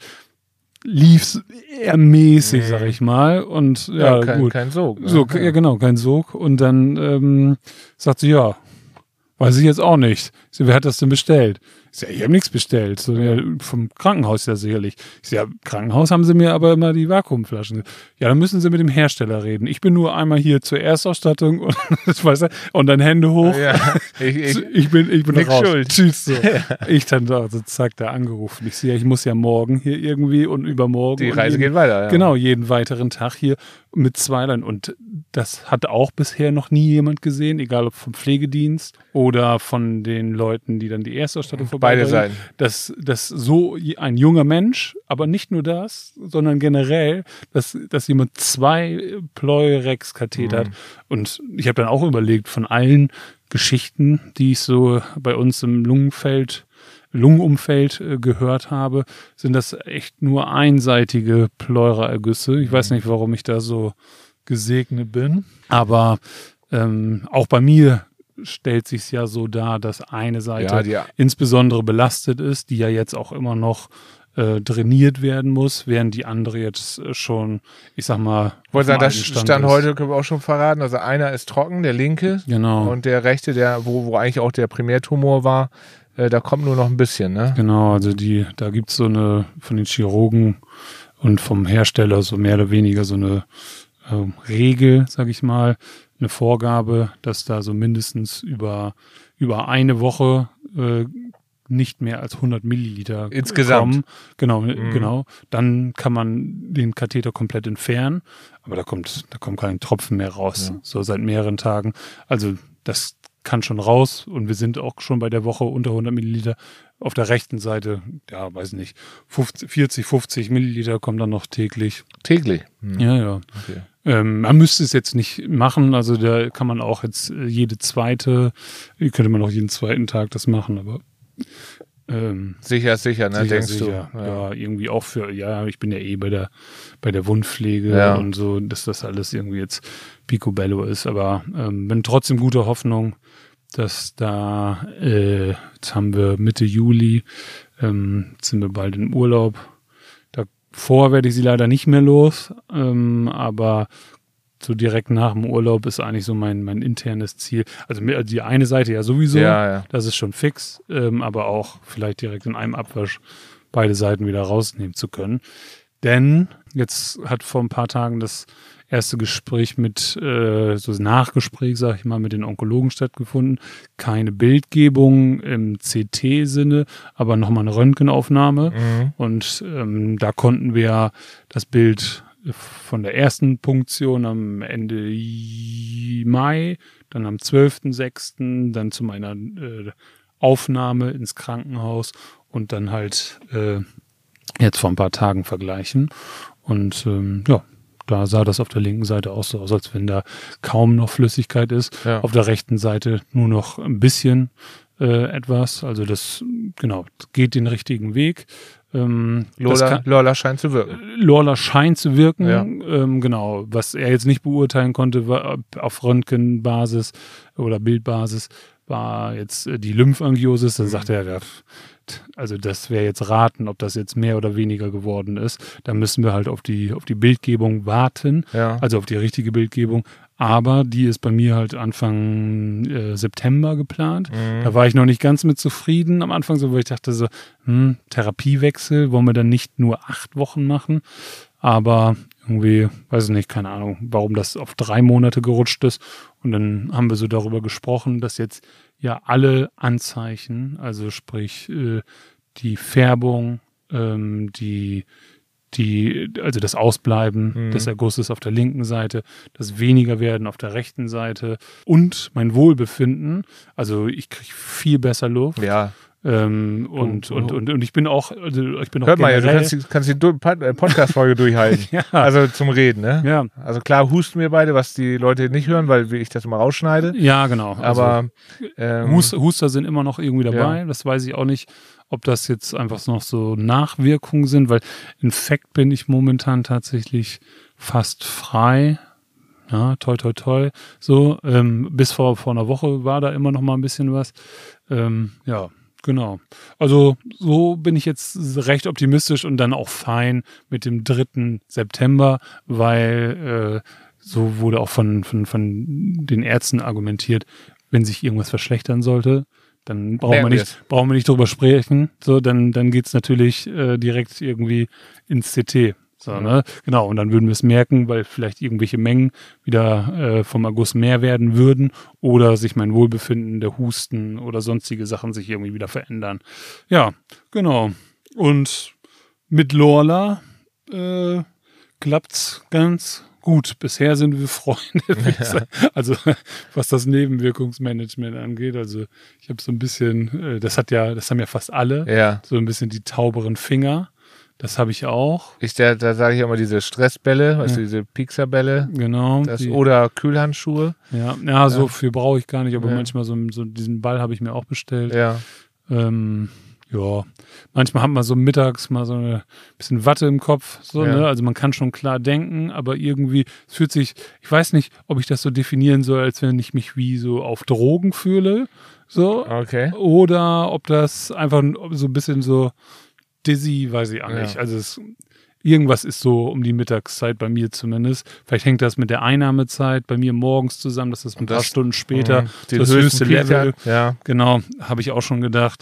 Lief's eher mäßig, Nee. sag ich mal. Und ja, Ja, kein, gut. kein Sog. Ne? So, ja. genau, kein Sog. Und dann ähm, sagt sie, ja, weiß ich jetzt auch nicht. Ich so, wer hat das denn bestellt? Ich so, ja, ich habe nichts bestellt. So, ja, vom Krankenhaus ja sicherlich. Ich so, ja, Krankenhaus haben sie mir aber immer die Vakuumflaschen. Ja, dann müssen sie mit dem Hersteller reden. Ich bin nur einmal hier zur Erstausstattung und, das weiß er, und dann Hände hoch. Ja, ich, ich, Ich bin, ich bin nix raus. schuld. Tschüss. So. Ich dann da, so zack, da angerufen. Ich sehe, ich muss ja morgen hier irgendwie und übermorgen. die und Reise jeden, geht weiter. Ja. Genau, jeden weiteren Tag hier mit Zweilern. Und das hat auch bisher noch nie jemand gesehen, egal ob vom Pflegedienst oder von den Leuten, die dann die Erstausstattung Beide vorbeibringen. Seiten. Dass, dass so ein junger Mensch, aber nicht nur das, sondern generell, dass, dass jemand zwei Pleurex-Katheter hat. Und ich habe dann auch überlegt, von allen Geschichten, die ich so bei uns im Lungenfeld, Lungenumfeld äh, gehört habe, sind das echt nur einseitige Pleuraergüsse. Ich weiß nicht, warum ich da so gesegnet bin, aber ähm, auch bei mir stellt sich ja so dar, dass eine Seite Ja, die, insbesondere belastet ist, die ja jetzt auch immer noch äh, trainiert werden muss, während die andere jetzt äh, schon, ich sag mal, ich wollte sagen, auf dem das alten Stand Stand ist. heute können wir auch schon verraten. Also einer ist trocken, der linke. Genau. Und der rechte, der, wo, wo eigentlich auch der Primärtumor war, äh, da kommt nur noch ein bisschen, ne? Genau, also die, da gibt's so eine von den Chirurgen und vom Hersteller so mehr oder weniger so eine äh, Regel, sag ich mal, eine Vorgabe, dass da so mindestens über, über eine Woche äh, nicht mehr als hundert Milliliter Insgesamt. kommen. Genau, Mhm. genau. Dann kann man den Katheter komplett entfernen, aber da kommt, da kommt kein Tropfen mehr raus, Ja. so seit mehreren Tagen. Also das kann schon raus und wir sind auch schon bei der Woche unter hundert Milliliter. Auf der rechten Seite, ja, weiß nicht, fünfzig, vierzig, fünfzig Milliliter kommen dann noch täglich. Täglich. Hm. Ja, ja. Okay. Ähm, man müsste es jetzt nicht machen, also da kann man auch jetzt äh, jede zweite, könnte man auch jeden zweiten Tag das machen, aber ähm, Sicher ist sicher, ne? sicher, denkst sicher. du? Ja. irgendwie auch für, ja, ich bin ja eh bei der bei der Wundpflege Ja. und so, dass das alles irgendwie jetzt picobello ist, aber ähm, bin trotzdem guter Hoffnung, dass da, äh, jetzt haben wir Mitte Juli, ähm, jetzt sind wir bald im Urlaub. Davor werde ich sie leider nicht mehr los, ähm, aber so direkt nach dem Urlaub ist eigentlich so mein, mein internes Ziel. Also mir- die eine Seite ja sowieso, Ja, ja. das ist schon fix, ähm, aber auch vielleicht direkt in einem Abwasch beide Seiten wieder rausnehmen zu können. Denn jetzt hat vor ein paar Tagen das erste Gespräch mit, äh, so das Nachgespräch, sag ich mal, mit den Onkologen stattgefunden. Keine Bildgebung im C T-Sinne, aber nochmal eine Röntgenaufnahme. Mhm. Und ähm, da konnten wir das Bild von der ersten Punktion am Ende Mai, dann am zwölften sechsten, dann zu meiner äh, Aufnahme ins Krankenhaus und dann halt äh, jetzt vor ein paar Tagen vergleichen. Und ähm, ja, da sah das auf der linken Seite auch so aus, als wenn da kaum noch Flüssigkeit ist. Ja. Auf der rechten Seite nur noch ein bisschen äh, etwas. Also das, genau, geht den richtigen Weg. Ähm, das Lola, kann, Lola scheint zu wirken. Lorla scheint zu wirken, Ja. ähm, genau. Was er jetzt nicht beurteilen konnte, war ob auf Röntgenbasis oder Bildbasis, war jetzt äh, die Lymphangiosis. Da Mhm. sagt er, ja, also das wäre jetzt raten, ob das jetzt mehr oder weniger geworden ist. Da müssen wir halt auf die, auf die Bildgebung warten, Ja. also auf die richtige Bildgebung. Aber die ist bei mir halt Anfang äh, September geplant. Mhm. Da war ich noch nicht ganz mit zufrieden am Anfang, so weil ich dachte so, hm, Therapiewechsel, wollen wir dann nicht nur acht Wochen machen? Aber irgendwie, weiß ich nicht, keine Ahnung, warum das auf drei Monate gerutscht ist. Und dann haben wir so darüber gesprochen, dass jetzt ja alle Anzeichen, also sprich äh, die Färbung, ähm, die die, also das Ausbleiben Mhm. des Ergusses auf der linken Seite, das weniger werden auf der rechten Seite und mein Wohlbefinden, also ich kriege viel besser Luft. Ja. Ähm, und, Oh, oh. und, und, und ich bin auch, also ich bin auch Hört mal, ja, du generell, kannst, die- kannst die Du- Pod- äh, Podcast-Folge durchhalten. ja, Also zum Reden, ne? ja, Also klar husten wir beide, was die Leute nicht hören, weil ich das immer rausschneide. ja, genau. Also, Aber ähm, Hust, Huster sind immer noch irgendwie dabei. Ja. Das weiß ich auch nicht, ob das jetzt einfach noch so Nachwirkungen sind, weil Infekt bin ich momentan tatsächlich fast frei. Ja, toi, toi, toi. So, ähm, bis vor, vor einer Woche war da immer noch mal ein bisschen was. Ähm, ja, genau. Also so bin ich jetzt recht optimistisch und dann auch fein mit dem dritten September, weil äh, so wurde auch von, von, von den Ärzten argumentiert, wenn sich irgendwas verschlechtern sollte, dann brauchen wir nicht, brauchen wir nicht drüber sprechen. So, dann, dann geht's natürlich äh, direkt irgendwie ins C T. So, ja. ne? Genau, und dann würden wir es merken, weil vielleicht irgendwelche Mengen wieder äh, vom August mehr werden würden oder sich mein Wohlbefinden, der Husten oder sonstige Sachen sich irgendwie wieder verändern. Ja, genau. Und mit Lorla äh, klappt's ganz gut. Bisher sind wir Freunde. Ja. Also was das Nebenwirkungsmanagement angeht. Also ich habe so ein bisschen, das hat ja, das haben ja fast alle, ja. so ein bisschen die tauberen Finger. Das habe ich auch. Ich, da, da sage ich immer diese Stressbälle, weißt ja. du, diese Pixerbälle. Genau. Das, oder Kühlhandschuhe. Ja, ja, so ja. viel brauche ich gar nicht, aber ja. manchmal so, so diesen Ball habe ich mir auch bestellt. Ja. Ähm, ja, manchmal hat man so mittags mal so ein bisschen Watte im Kopf, so, ja. ne? Also man kann schon klar denken, aber irgendwie, es fühlt sich, ich weiß nicht, ob ich das so definieren soll, als wenn ich mich wie so auf Drogen fühle, so. Okay. Oder ob das einfach so ein bisschen so dizzy, weiß ich auch nicht. Ja. Also es, irgendwas ist so um die Mittagszeit bei mir zumindest. Vielleicht hängt das mit der Einnahmezeit bei mir morgens zusammen, dass das ein paar Stunden später mh, das höchste Level. Ja. Genau, habe ich auch schon gedacht.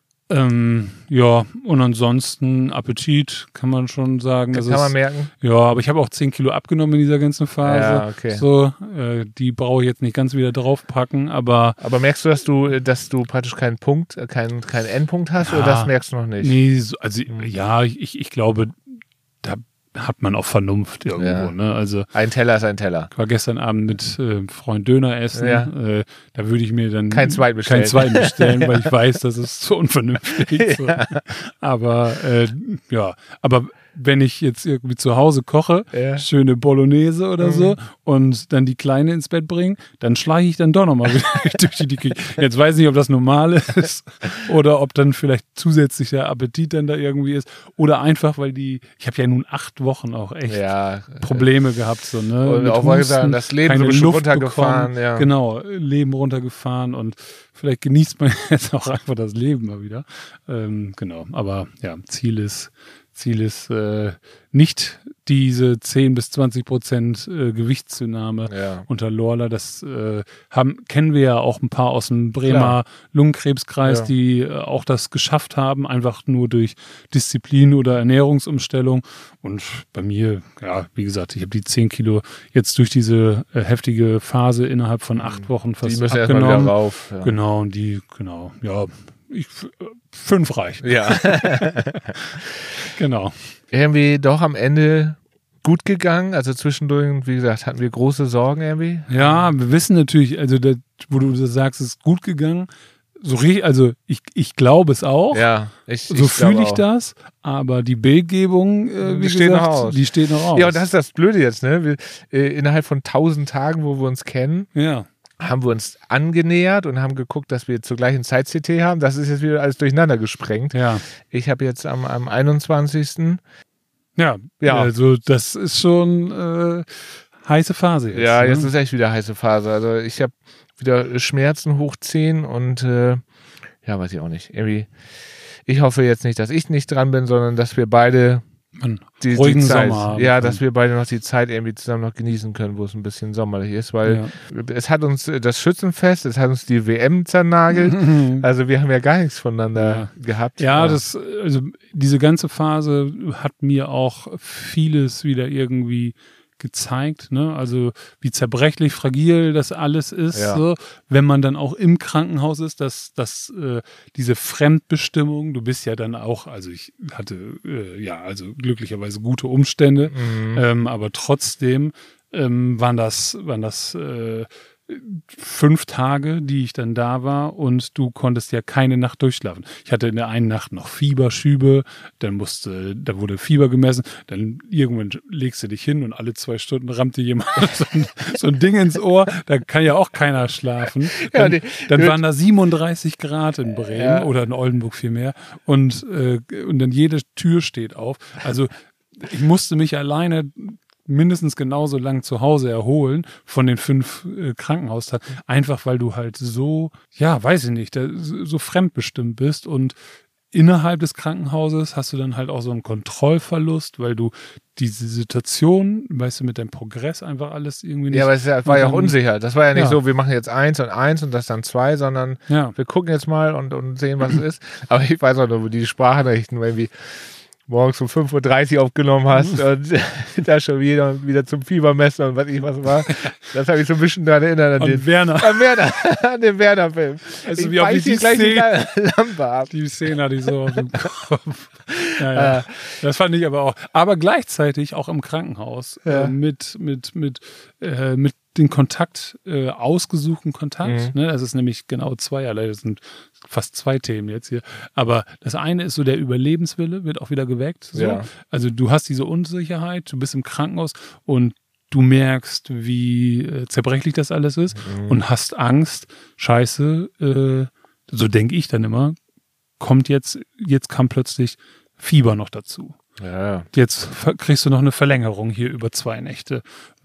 Ähm, ja, und ansonsten Appetit kann man schon sagen. Kann das man ist, merken. Ja, aber ich habe auch zehn Kilo abgenommen in dieser ganzen Phase. Ja, okay. So, äh, die brauche ich jetzt nicht ganz wieder draufpacken, aber. Aber merkst du, dass du, dass du praktisch keinen Punkt, keinen, keinen Endpunkt hast, ja, oder das merkst du noch nicht? Nee, also ja, ich, ich glaube, da hat man auch Vernunft irgendwo, ja. ne? Also ein Teller ist ein Teller. Ich war gestern Abend mit äh, Freund Döner essen. Ja. Äh, da würde ich mir dann kein zweiten bestellen, kein zweiten bestellen weil ich weiß, das ist zu unvernünftig. So. Ja. Aber äh, ja, aber wenn ich jetzt irgendwie zu Hause koche, ja. schöne Bolognese oder mhm. so und dann die Kleine ins Bett bringe, dann schleiche ich dann doch nochmal wieder durch die Küche. Jetzt weiß ich nicht, ob das normal ist oder ob dann vielleicht zusätzlicher Appetit dann da irgendwie ist oder einfach, weil die, ich habe ja nun acht Wochen auch echt ja. Probleme gehabt. So, ne? Und Mit auch mal gesagt, das Leben so schon runtergefahren. Ja. Genau, Leben runtergefahren und vielleicht genießt man jetzt auch einfach das Leben mal wieder. Ähm, genau, aber ja, Ziel ist Ziel ist äh, nicht diese zehn bis zwanzig Prozent äh, Gewichtszunahme ja. unter Lorla. Das äh, haben, kennen wir ja auch ein paar aus dem Bremer Klar. Lungenkrebskreis, ja. die äh, auch das geschafft haben, einfach nur durch Disziplin oder Ernährungsumstellung. Und bei mir, ja, wie gesagt, ich habe die zehn Kilo jetzt durch diese äh, heftige Phase innerhalb von acht Wochen fast die müssen abgenommen. Erstmal wieder rauf. Ja. Genau, und die, genau, ja, Ich, fünf reicht. Ja. Genau. Irgendwie doch am Ende gut gegangen. Also zwischendurch, wie gesagt, hatten wir große Sorgen irgendwie. Ja, wir wissen natürlich, also das, wo du das sagst, ist gut gegangen. So richtig, also ich, ich glaube es auch. Ja, ich, so ich fühle ich auch. das. Aber die Bildgebung, äh, wie die steht gesagt, noch aus. die steht noch aus. Ja, und das ist das Blöde jetzt, ne? Wir, äh, innerhalb von tausend Tagen, wo wir uns kennen, ja. haben wir uns angenähert und haben geguckt, dass wir zur gleichen Zeit C T haben. Das ist jetzt wieder alles durcheinander gesprengt. Ja. Ich habe jetzt am, am einundzwanzigsten Ja, ja, also das ist schon äh, heiße Phase jetzt. Ja, ne? jetzt ist echt wieder heiße Phase. Also ich habe wieder Schmerzen hoch zehn und äh, ja, weiß ich auch nicht. Irgendwie, ich hoffe jetzt nicht, dass ich nicht dran bin, sondern dass wir beide Man, die, ruhigen die Zeit, Sommer haben ja, können. dass wir beide noch die Zeit irgendwie zusammen noch genießen können, wo es ein bisschen sommerlich ist, weil ja. es hat uns das Schützenfest, es hat uns die W M zernagelt, also wir haben ja gar nichts voneinander ja. gehabt. Ja, das, also diese ganze Phase hat mir auch vieles wieder irgendwie gezeigt, ne? Also wie zerbrechlich, fragil das alles ist, ja. so. Wenn man dann auch im Krankenhaus ist, dass, dass äh, diese Fremdbestimmung, du bist ja dann auch, also ich hatte äh, ja, also glücklicherweise gute Umstände, mhm. ähm, aber trotzdem ähm, waren das, waren das äh, fünf Tage, die ich dann da war und du konntest ja keine Nacht durchschlafen. Ich hatte in der einen Nacht noch Fieberschübe, dann musste, da wurde Fieber gemessen, dann irgendwann legst du dich hin und alle zwei Stunden rammt dir jemand so ein, so ein Ding ins Ohr, da kann ja auch keiner schlafen. Dann, ja, die, dann waren da siebenunddreißig Grad in Bremen ja. oder in Oldenburg vielmehr und, äh, und dann jede Tür steht auf. Also ich musste mich alleine mindestens genauso lang zu Hause erholen von den fünf äh, Krankenhaustagen. Einfach weil du halt so, ja, weiß ich nicht, da, so fremdbestimmt bist und innerhalb des Krankenhauses hast du dann halt auch so einen Kontrollverlust, weil du diese Situation, weißt du, mit deinem Progress einfach alles irgendwie nicht... Ja, aber es war ja auch unsicher. Das war ja nicht ja. so, wir machen jetzt eins und eins und das dann zwei, sondern ja. wir gucken jetzt mal und, und sehen, was es ist. Aber ich weiß auch noch, wo die Sprachnachrichten irgendwie morgens um fünf Uhr dreißig aufgenommen hast und da schon wieder, wieder zum Fiebermessen und was ich was war. Das habe ich so ein bisschen daran erinnert. An und den Werner. An Werner, an den Werner-Film. Also ich wie auch weiß die gleich Szene, die Lampe ab. Die Szene hatte ich so auf dem Kopf. Ja, ja. Äh, das fand ich aber auch. Aber gleichzeitig auch im Krankenhaus ja. äh, mit, mit, mit, äh, mit den Kontakt, äh, ausgesuchten Kontakt. Mhm. Ne? Das ist nämlich genau zweierlei. Das sind fast zwei Themen jetzt hier. Aber das eine ist so der Überlebenswille, wird auch wieder geweckt. So. Ja. Also du hast diese Unsicherheit, du bist im Krankenhaus und du merkst, wie äh, zerbrechlich das alles ist mhm. und hast Angst. Scheiße, äh, so denke ich dann immer, kommt jetzt, jetzt kam plötzlich Fieber noch dazu. Ja. Jetzt kriegst du noch eine Verlängerung hier über zwei Nächte.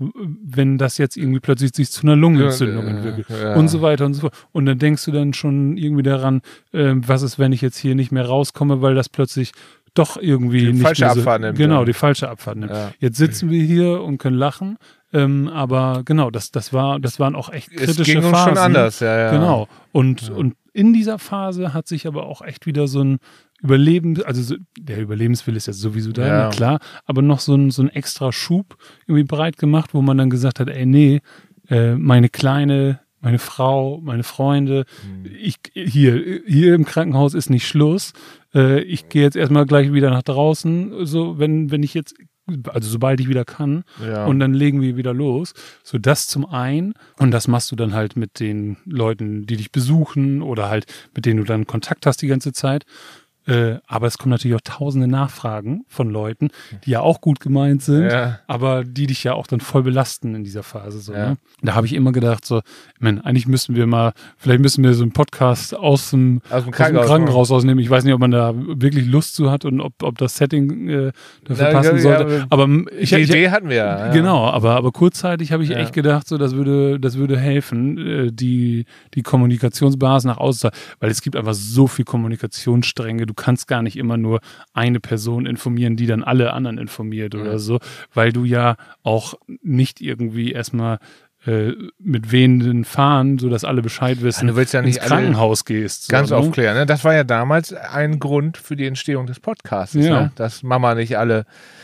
Wenn das jetzt irgendwie plötzlich sich zu einer Lungenentzündung entwickelt ja, ja. und so weiter und so fort. Und dann denkst du dann schon irgendwie daran, äh, was ist, wenn ich jetzt hier nicht mehr rauskomme, weil das plötzlich doch irgendwie die nicht falsche mehr so, Abfahrt nimmt. Genau, ja. die falsche Abfahrt nimmt. Ja. Jetzt sitzen wir hier und können lachen, ähm, aber genau, das, das war, das waren auch echt kritische es ging Phasen. Uns schon anders, ja, ja. Genau. Und, ja. und in dieser Phase hat sich aber auch echt wieder so ein Überleben, also so, der Überlebenswille ist ja sowieso da, ja. klar, aber noch so ein, so ein extra Schub irgendwie breit gemacht, wo man dann gesagt hat, ey, nee, äh, meine Kleine, meine Frau, meine Freunde, mhm. ich, hier, hier im Krankenhaus ist nicht Schluss, äh, ich gehe jetzt erstmal gleich wieder nach draußen, so, wenn, wenn ich jetzt, also sobald ich wieder kann, ja. und dann legen wir wieder los. So das zum einen. Und das machst du dann halt mit den Leuten, die dich besuchen oder halt mit denen du dann Kontakt hast die ganze Zeit. Äh, aber es kommen natürlich auch tausende Nachfragen von Leuten, die ja auch gut gemeint sind, ja. aber die dich ja auch dann voll belasten in dieser Phase. So, ja. ne? Da habe ich immer gedacht, so, ich meine, eigentlich müssten wir mal, vielleicht müssen wir so einen Podcast aus dem, aus dem Krankenhaus, aus dem Krankenhaus ausnehmen. Ich weiß nicht, ob man da wirklich Lust zu hat und ob, ob das Setting äh, dafür Na, passen ja, sollte. Ja, aber ich, die ich, Idee hatten wir ja. Genau, aber, aber kurzzeitig habe ich ja. echt gedacht, so, das würde, das würde helfen, äh, die, die Kommunikationsbasis nach außen, weil es gibt einfach so viel Kommunikationsstränge, du kannst gar nicht immer nur eine Person informieren, die dann alle anderen informiert oder mhm. so, weil du ja auch nicht irgendwie erstmal äh, mit wehenden Fahnen, so dass alle Bescheid wissen, ja, du willst ja nicht ins Krankenhaus gehst. Ganz so, ne? aufklären. Ne? Das war ja damals ein Grund für die Entstehung des Podcasts, ja. ne? Dass Mama nicht alle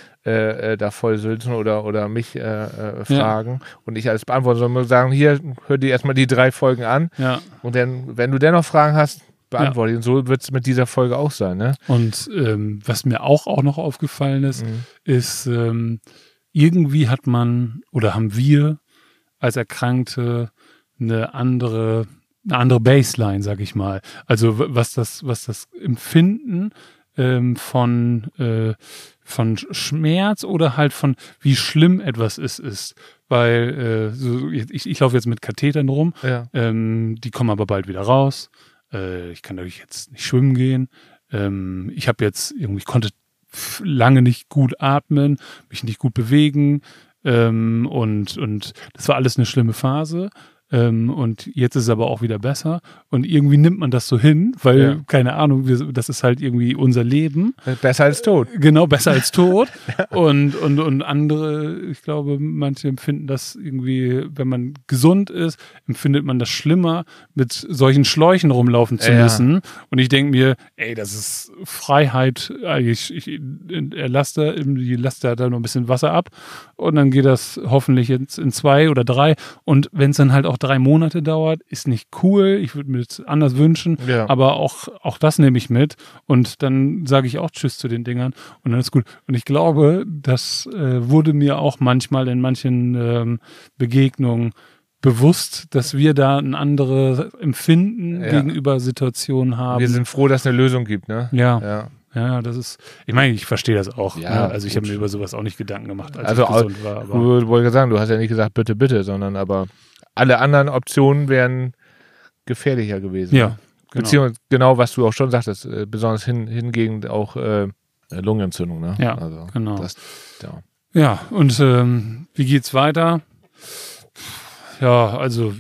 äh, da voll sülzen oder, oder mich äh, äh, fragen ja. und ich alles beantworten, sondern sagen, hier, hör dir erstmal die drei Folgen an ja. und dann, wenn du dennoch Fragen hast, beantwortet. Ja. Und so wird es mit dieser Folge auch sein. Ne? Und ähm, was mir auch, auch noch aufgefallen ist, mhm. ist, ähm, irgendwie hat man oder haben wir als Erkrankte eine andere, eine andere Baseline, sag ich mal. Also was das, was das Empfinden ähm, von, äh, von Schmerz oder halt von wie schlimm etwas ist, ist. Weil äh, so, ich, ich laufe jetzt mit Kathetern rum, ja. ähm, die kommen aber bald wieder raus. Ich kann natürlich jetzt nicht schwimmen gehen. Ich habe jetzt irgendwie, ich konnte lange nicht gut atmen, mich nicht gut bewegen. Und, und das war alles eine schlimme Phase. Und jetzt ist es aber auch wieder besser. Und irgendwie nimmt man das so hin, weil, ja. keine Ahnung, wir, das ist halt irgendwie unser Leben. Besser als tot. Genau, besser als tot. und, und, und andere, ich glaube, manche empfinden das irgendwie, wenn man gesund ist, empfindet man das schlimmer, mit solchen Schläuchen rumlaufen zu ja. müssen. Und ich denke mir, ey, das ist Freiheit. Ich, ich, er lasst da, die lasst da noch ein bisschen Wasser ab. Und dann geht das hoffentlich jetzt in zwei oder drei. Und wenn es dann halt auch drei Monate dauert, ist nicht cool. Ich würde mir das anders wünschen, ja. aber auch, auch das nehme ich mit und dann sage ich auch Tschüss zu den Dingern und dann ist gut. Und ich glaube, das äh, wurde mir auch manchmal in manchen ähm, Begegnungen bewusst, dass wir da ein anderes Empfinden ja. gegenüber Situationen haben. Wir sind froh, dass es eine Lösung gibt, ne? Ja. ja. Ja, das ist, ich meine, ich verstehe das auch. Ja, ne? Also ich habe mir über sowas auch nicht Gedanken gemacht, als also ich gesund war. Aber du wolltest sagen, du hast ja nicht gesagt, bitte, bitte, sondern aber alle anderen Optionen wären gefährlicher gewesen. Ja, ne? genau. Beziehungsweise genau, was du auch schon sagtest, äh, besonders hin, hingegen auch äh, Lungenentzündung. Ne? Ja, also, genau. Das, ja. Ja, und ähm, wie geht's weiter? Ja, also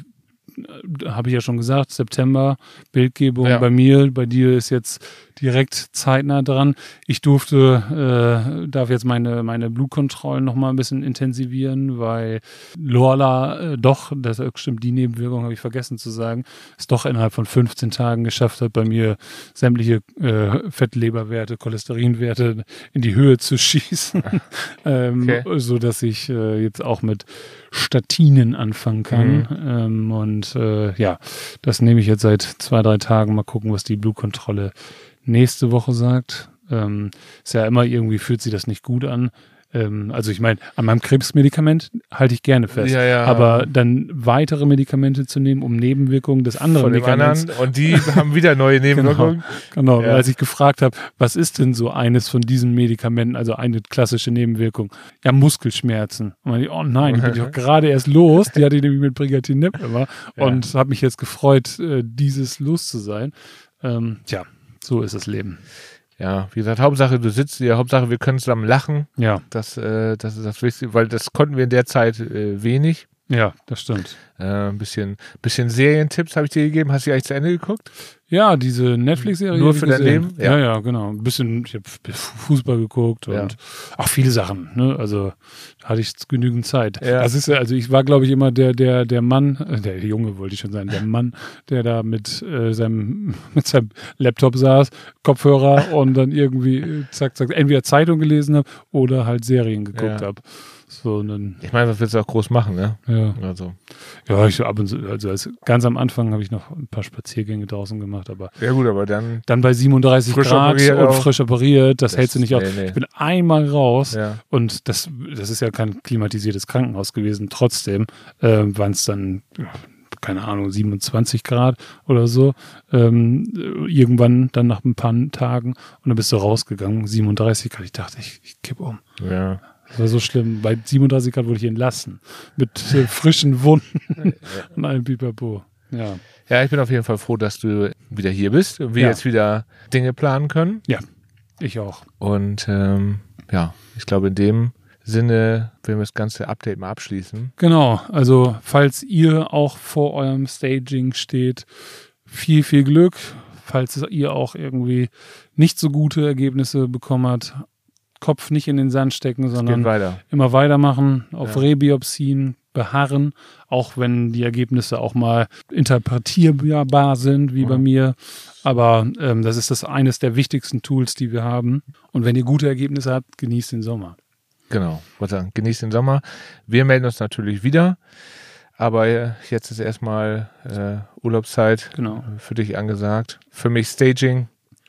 habe ich ja schon gesagt, September, Bildgebung Ja. bei mir, bei dir ist jetzt direkt zeitnah dran. Ich durfte, äh, darf jetzt meine, meine Blutkontrollen noch mal ein bisschen intensivieren, weil Lorla äh, doch, das stimmt, die Nebenwirkung habe ich vergessen zu sagen, es doch innerhalb von fünfzehn Tagen geschafft hat, bei mir sämtliche äh, Fettleberwerte, Cholesterinwerte in die Höhe zu schießen, ähm, Okay. so dass ich äh, jetzt auch mit Statinen anfangen kann. Mhm. Ähm, und äh, ja, das nehme ich jetzt seit zwei, drei Tagen. Mal gucken, was die Blutkontrolle nächste Woche sagt. Ähm, ist ja immer irgendwie, fühlt sich das nicht gut an. Ähm, also ich meine, an meinem Krebsmedikament halte ich gerne fest. Ja, ja. Aber dann weitere Medikamente zu nehmen, um Nebenwirkungen des anderen Von dem Medikaments. anderen. Und die haben wieder neue Nebenwirkungen. Genau, Ja. als ich gefragt habe, was ist denn so eines von diesen Medikamenten, also eine klassische Nebenwirkung? Ja, Muskelschmerzen. Und man, oh nein, die bin ich auch gerade erst los. Die hatte ich nämlich mit Brigatinib immer. Ja. Und habe mich jetzt gefreut, äh, dieses los zu sein. Ähm, tja, so ist das Leben. Ja, wie gesagt, Hauptsache du sitzt hier, Hauptsache wir können zusammen lachen. Ja, Das, äh, das ist das Wichtigste, weil das konnten wir in der Zeit äh, wenig. ja, das stimmt. Äh, ein bisschen, bisschen Serientipps habe ich dir gegeben. Hast du die eigentlich zu Ende geguckt? Ja, diese Netflix-Serie. Nur hab ich für dein gesehen. Leben? Ja. Ja. ja, genau. Ein bisschen, ich habe Fußball geguckt und Ja. auch viele Sachen. Ne? Also da hatte ich genügend Zeit. Ja. Das ist ja, also ich war, glaube ich, immer der, der, der Mann, äh, der Junge wollte ich schon sein, der Mann, der da mit äh, seinem, mit seinem Laptop saß, Kopfhörer und dann irgendwie äh, zack, zack, entweder Zeitung gelesen habe oder halt Serien geguckt Ja. habe. So, und dann, Ich meine, was willst du auch groß machen, ne? ja. Also. Ja, ich ab und zu, also als, ganz am Anfang habe ich noch ein paar Spaziergänge draußen gemacht, aber Ja gut, aber dann. dann bei siebenunddreißig Frisch Grad operiert und auch. frisch operiert, das, Das- hältst du nicht aus. nee, nee. Ich bin einmal raus Ja. und das, das ist ja kein klimatisiertes Krankenhaus gewesen. Trotzdem äh, waren es dann, ja, keine Ahnung, siebenundzwanzig Grad oder so. Ähm, irgendwann dann nach ein paar Tagen und dann bist du rausgegangen, siebenunddreißig Grad. Ich dachte, ich, ich kipp um. Ja. Das war so schlimm. Bei siebenunddreißig Grad wurde ich entlassen. Mit äh, frischen Wunden und einem Pipapo. Ja. Ja, ich bin auf jeden Fall froh, dass du wieder hier bist und wir Ja. jetzt wieder Dinge planen können. Ich auch. Und ähm, ja, ich glaube, in dem Sinne werden wir das ganze Update mal abschließen. Genau, also falls ihr auch vor eurem Staging steht, viel, viel Glück. Falls ihr auch irgendwie nicht so gute Ergebnisse bekommen habt, Kopf nicht in den Sand stecken, Es geht sondern weiter. immer weitermachen, auf Ja. Rebiopsien beharren, auch wenn die Ergebnisse auch mal interpretierbar sind, wie Ja. bei mir. Aber ähm, das ist das eines der wichtigsten Tools, die wir haben. Und wenn ihr gute Ergebnisse habt, genießt den Sommer. Genau, wollte sagen, genießt den Sommer. Wir melden uns natürlich wieder, aber äh, jetzt ist erstmal äh, Urlaubszeit Genau. für dich angesagt. Für mich Staging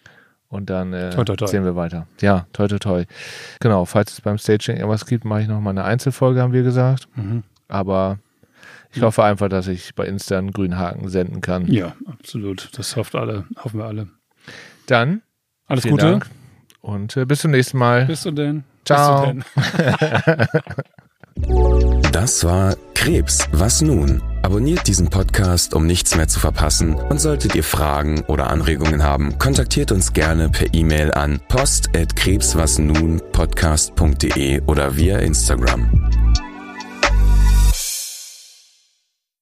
und dann äh, Toi, toi, toi. sehen wir weiter. Ja, toi, toi, toi. Genau, falls es beim Staging irgendwas gibt, mache ich nochmal eine Einzelfolge, haben wir gesagt. Mhm. Aber ich hoffe einfach, dass ich bei Insta einen grünen Haken senden kann. Ja, absolut. Das hofft alle, hoffen wir alle. Dann Alles vielen Gute. Dank und äh, bis zum nächsten Mal. Bis du denn. Ciao. Bis du denn. Das war Krebs, was nun? Abonniert diesen Podcast, um nichts mehr zu verpassen. Und solltet ihr Fragen oder Anregungen haben, kontaktiert uns gerne per E-Mail an post at krebswasnunpodcast punkt de oder via Instagram.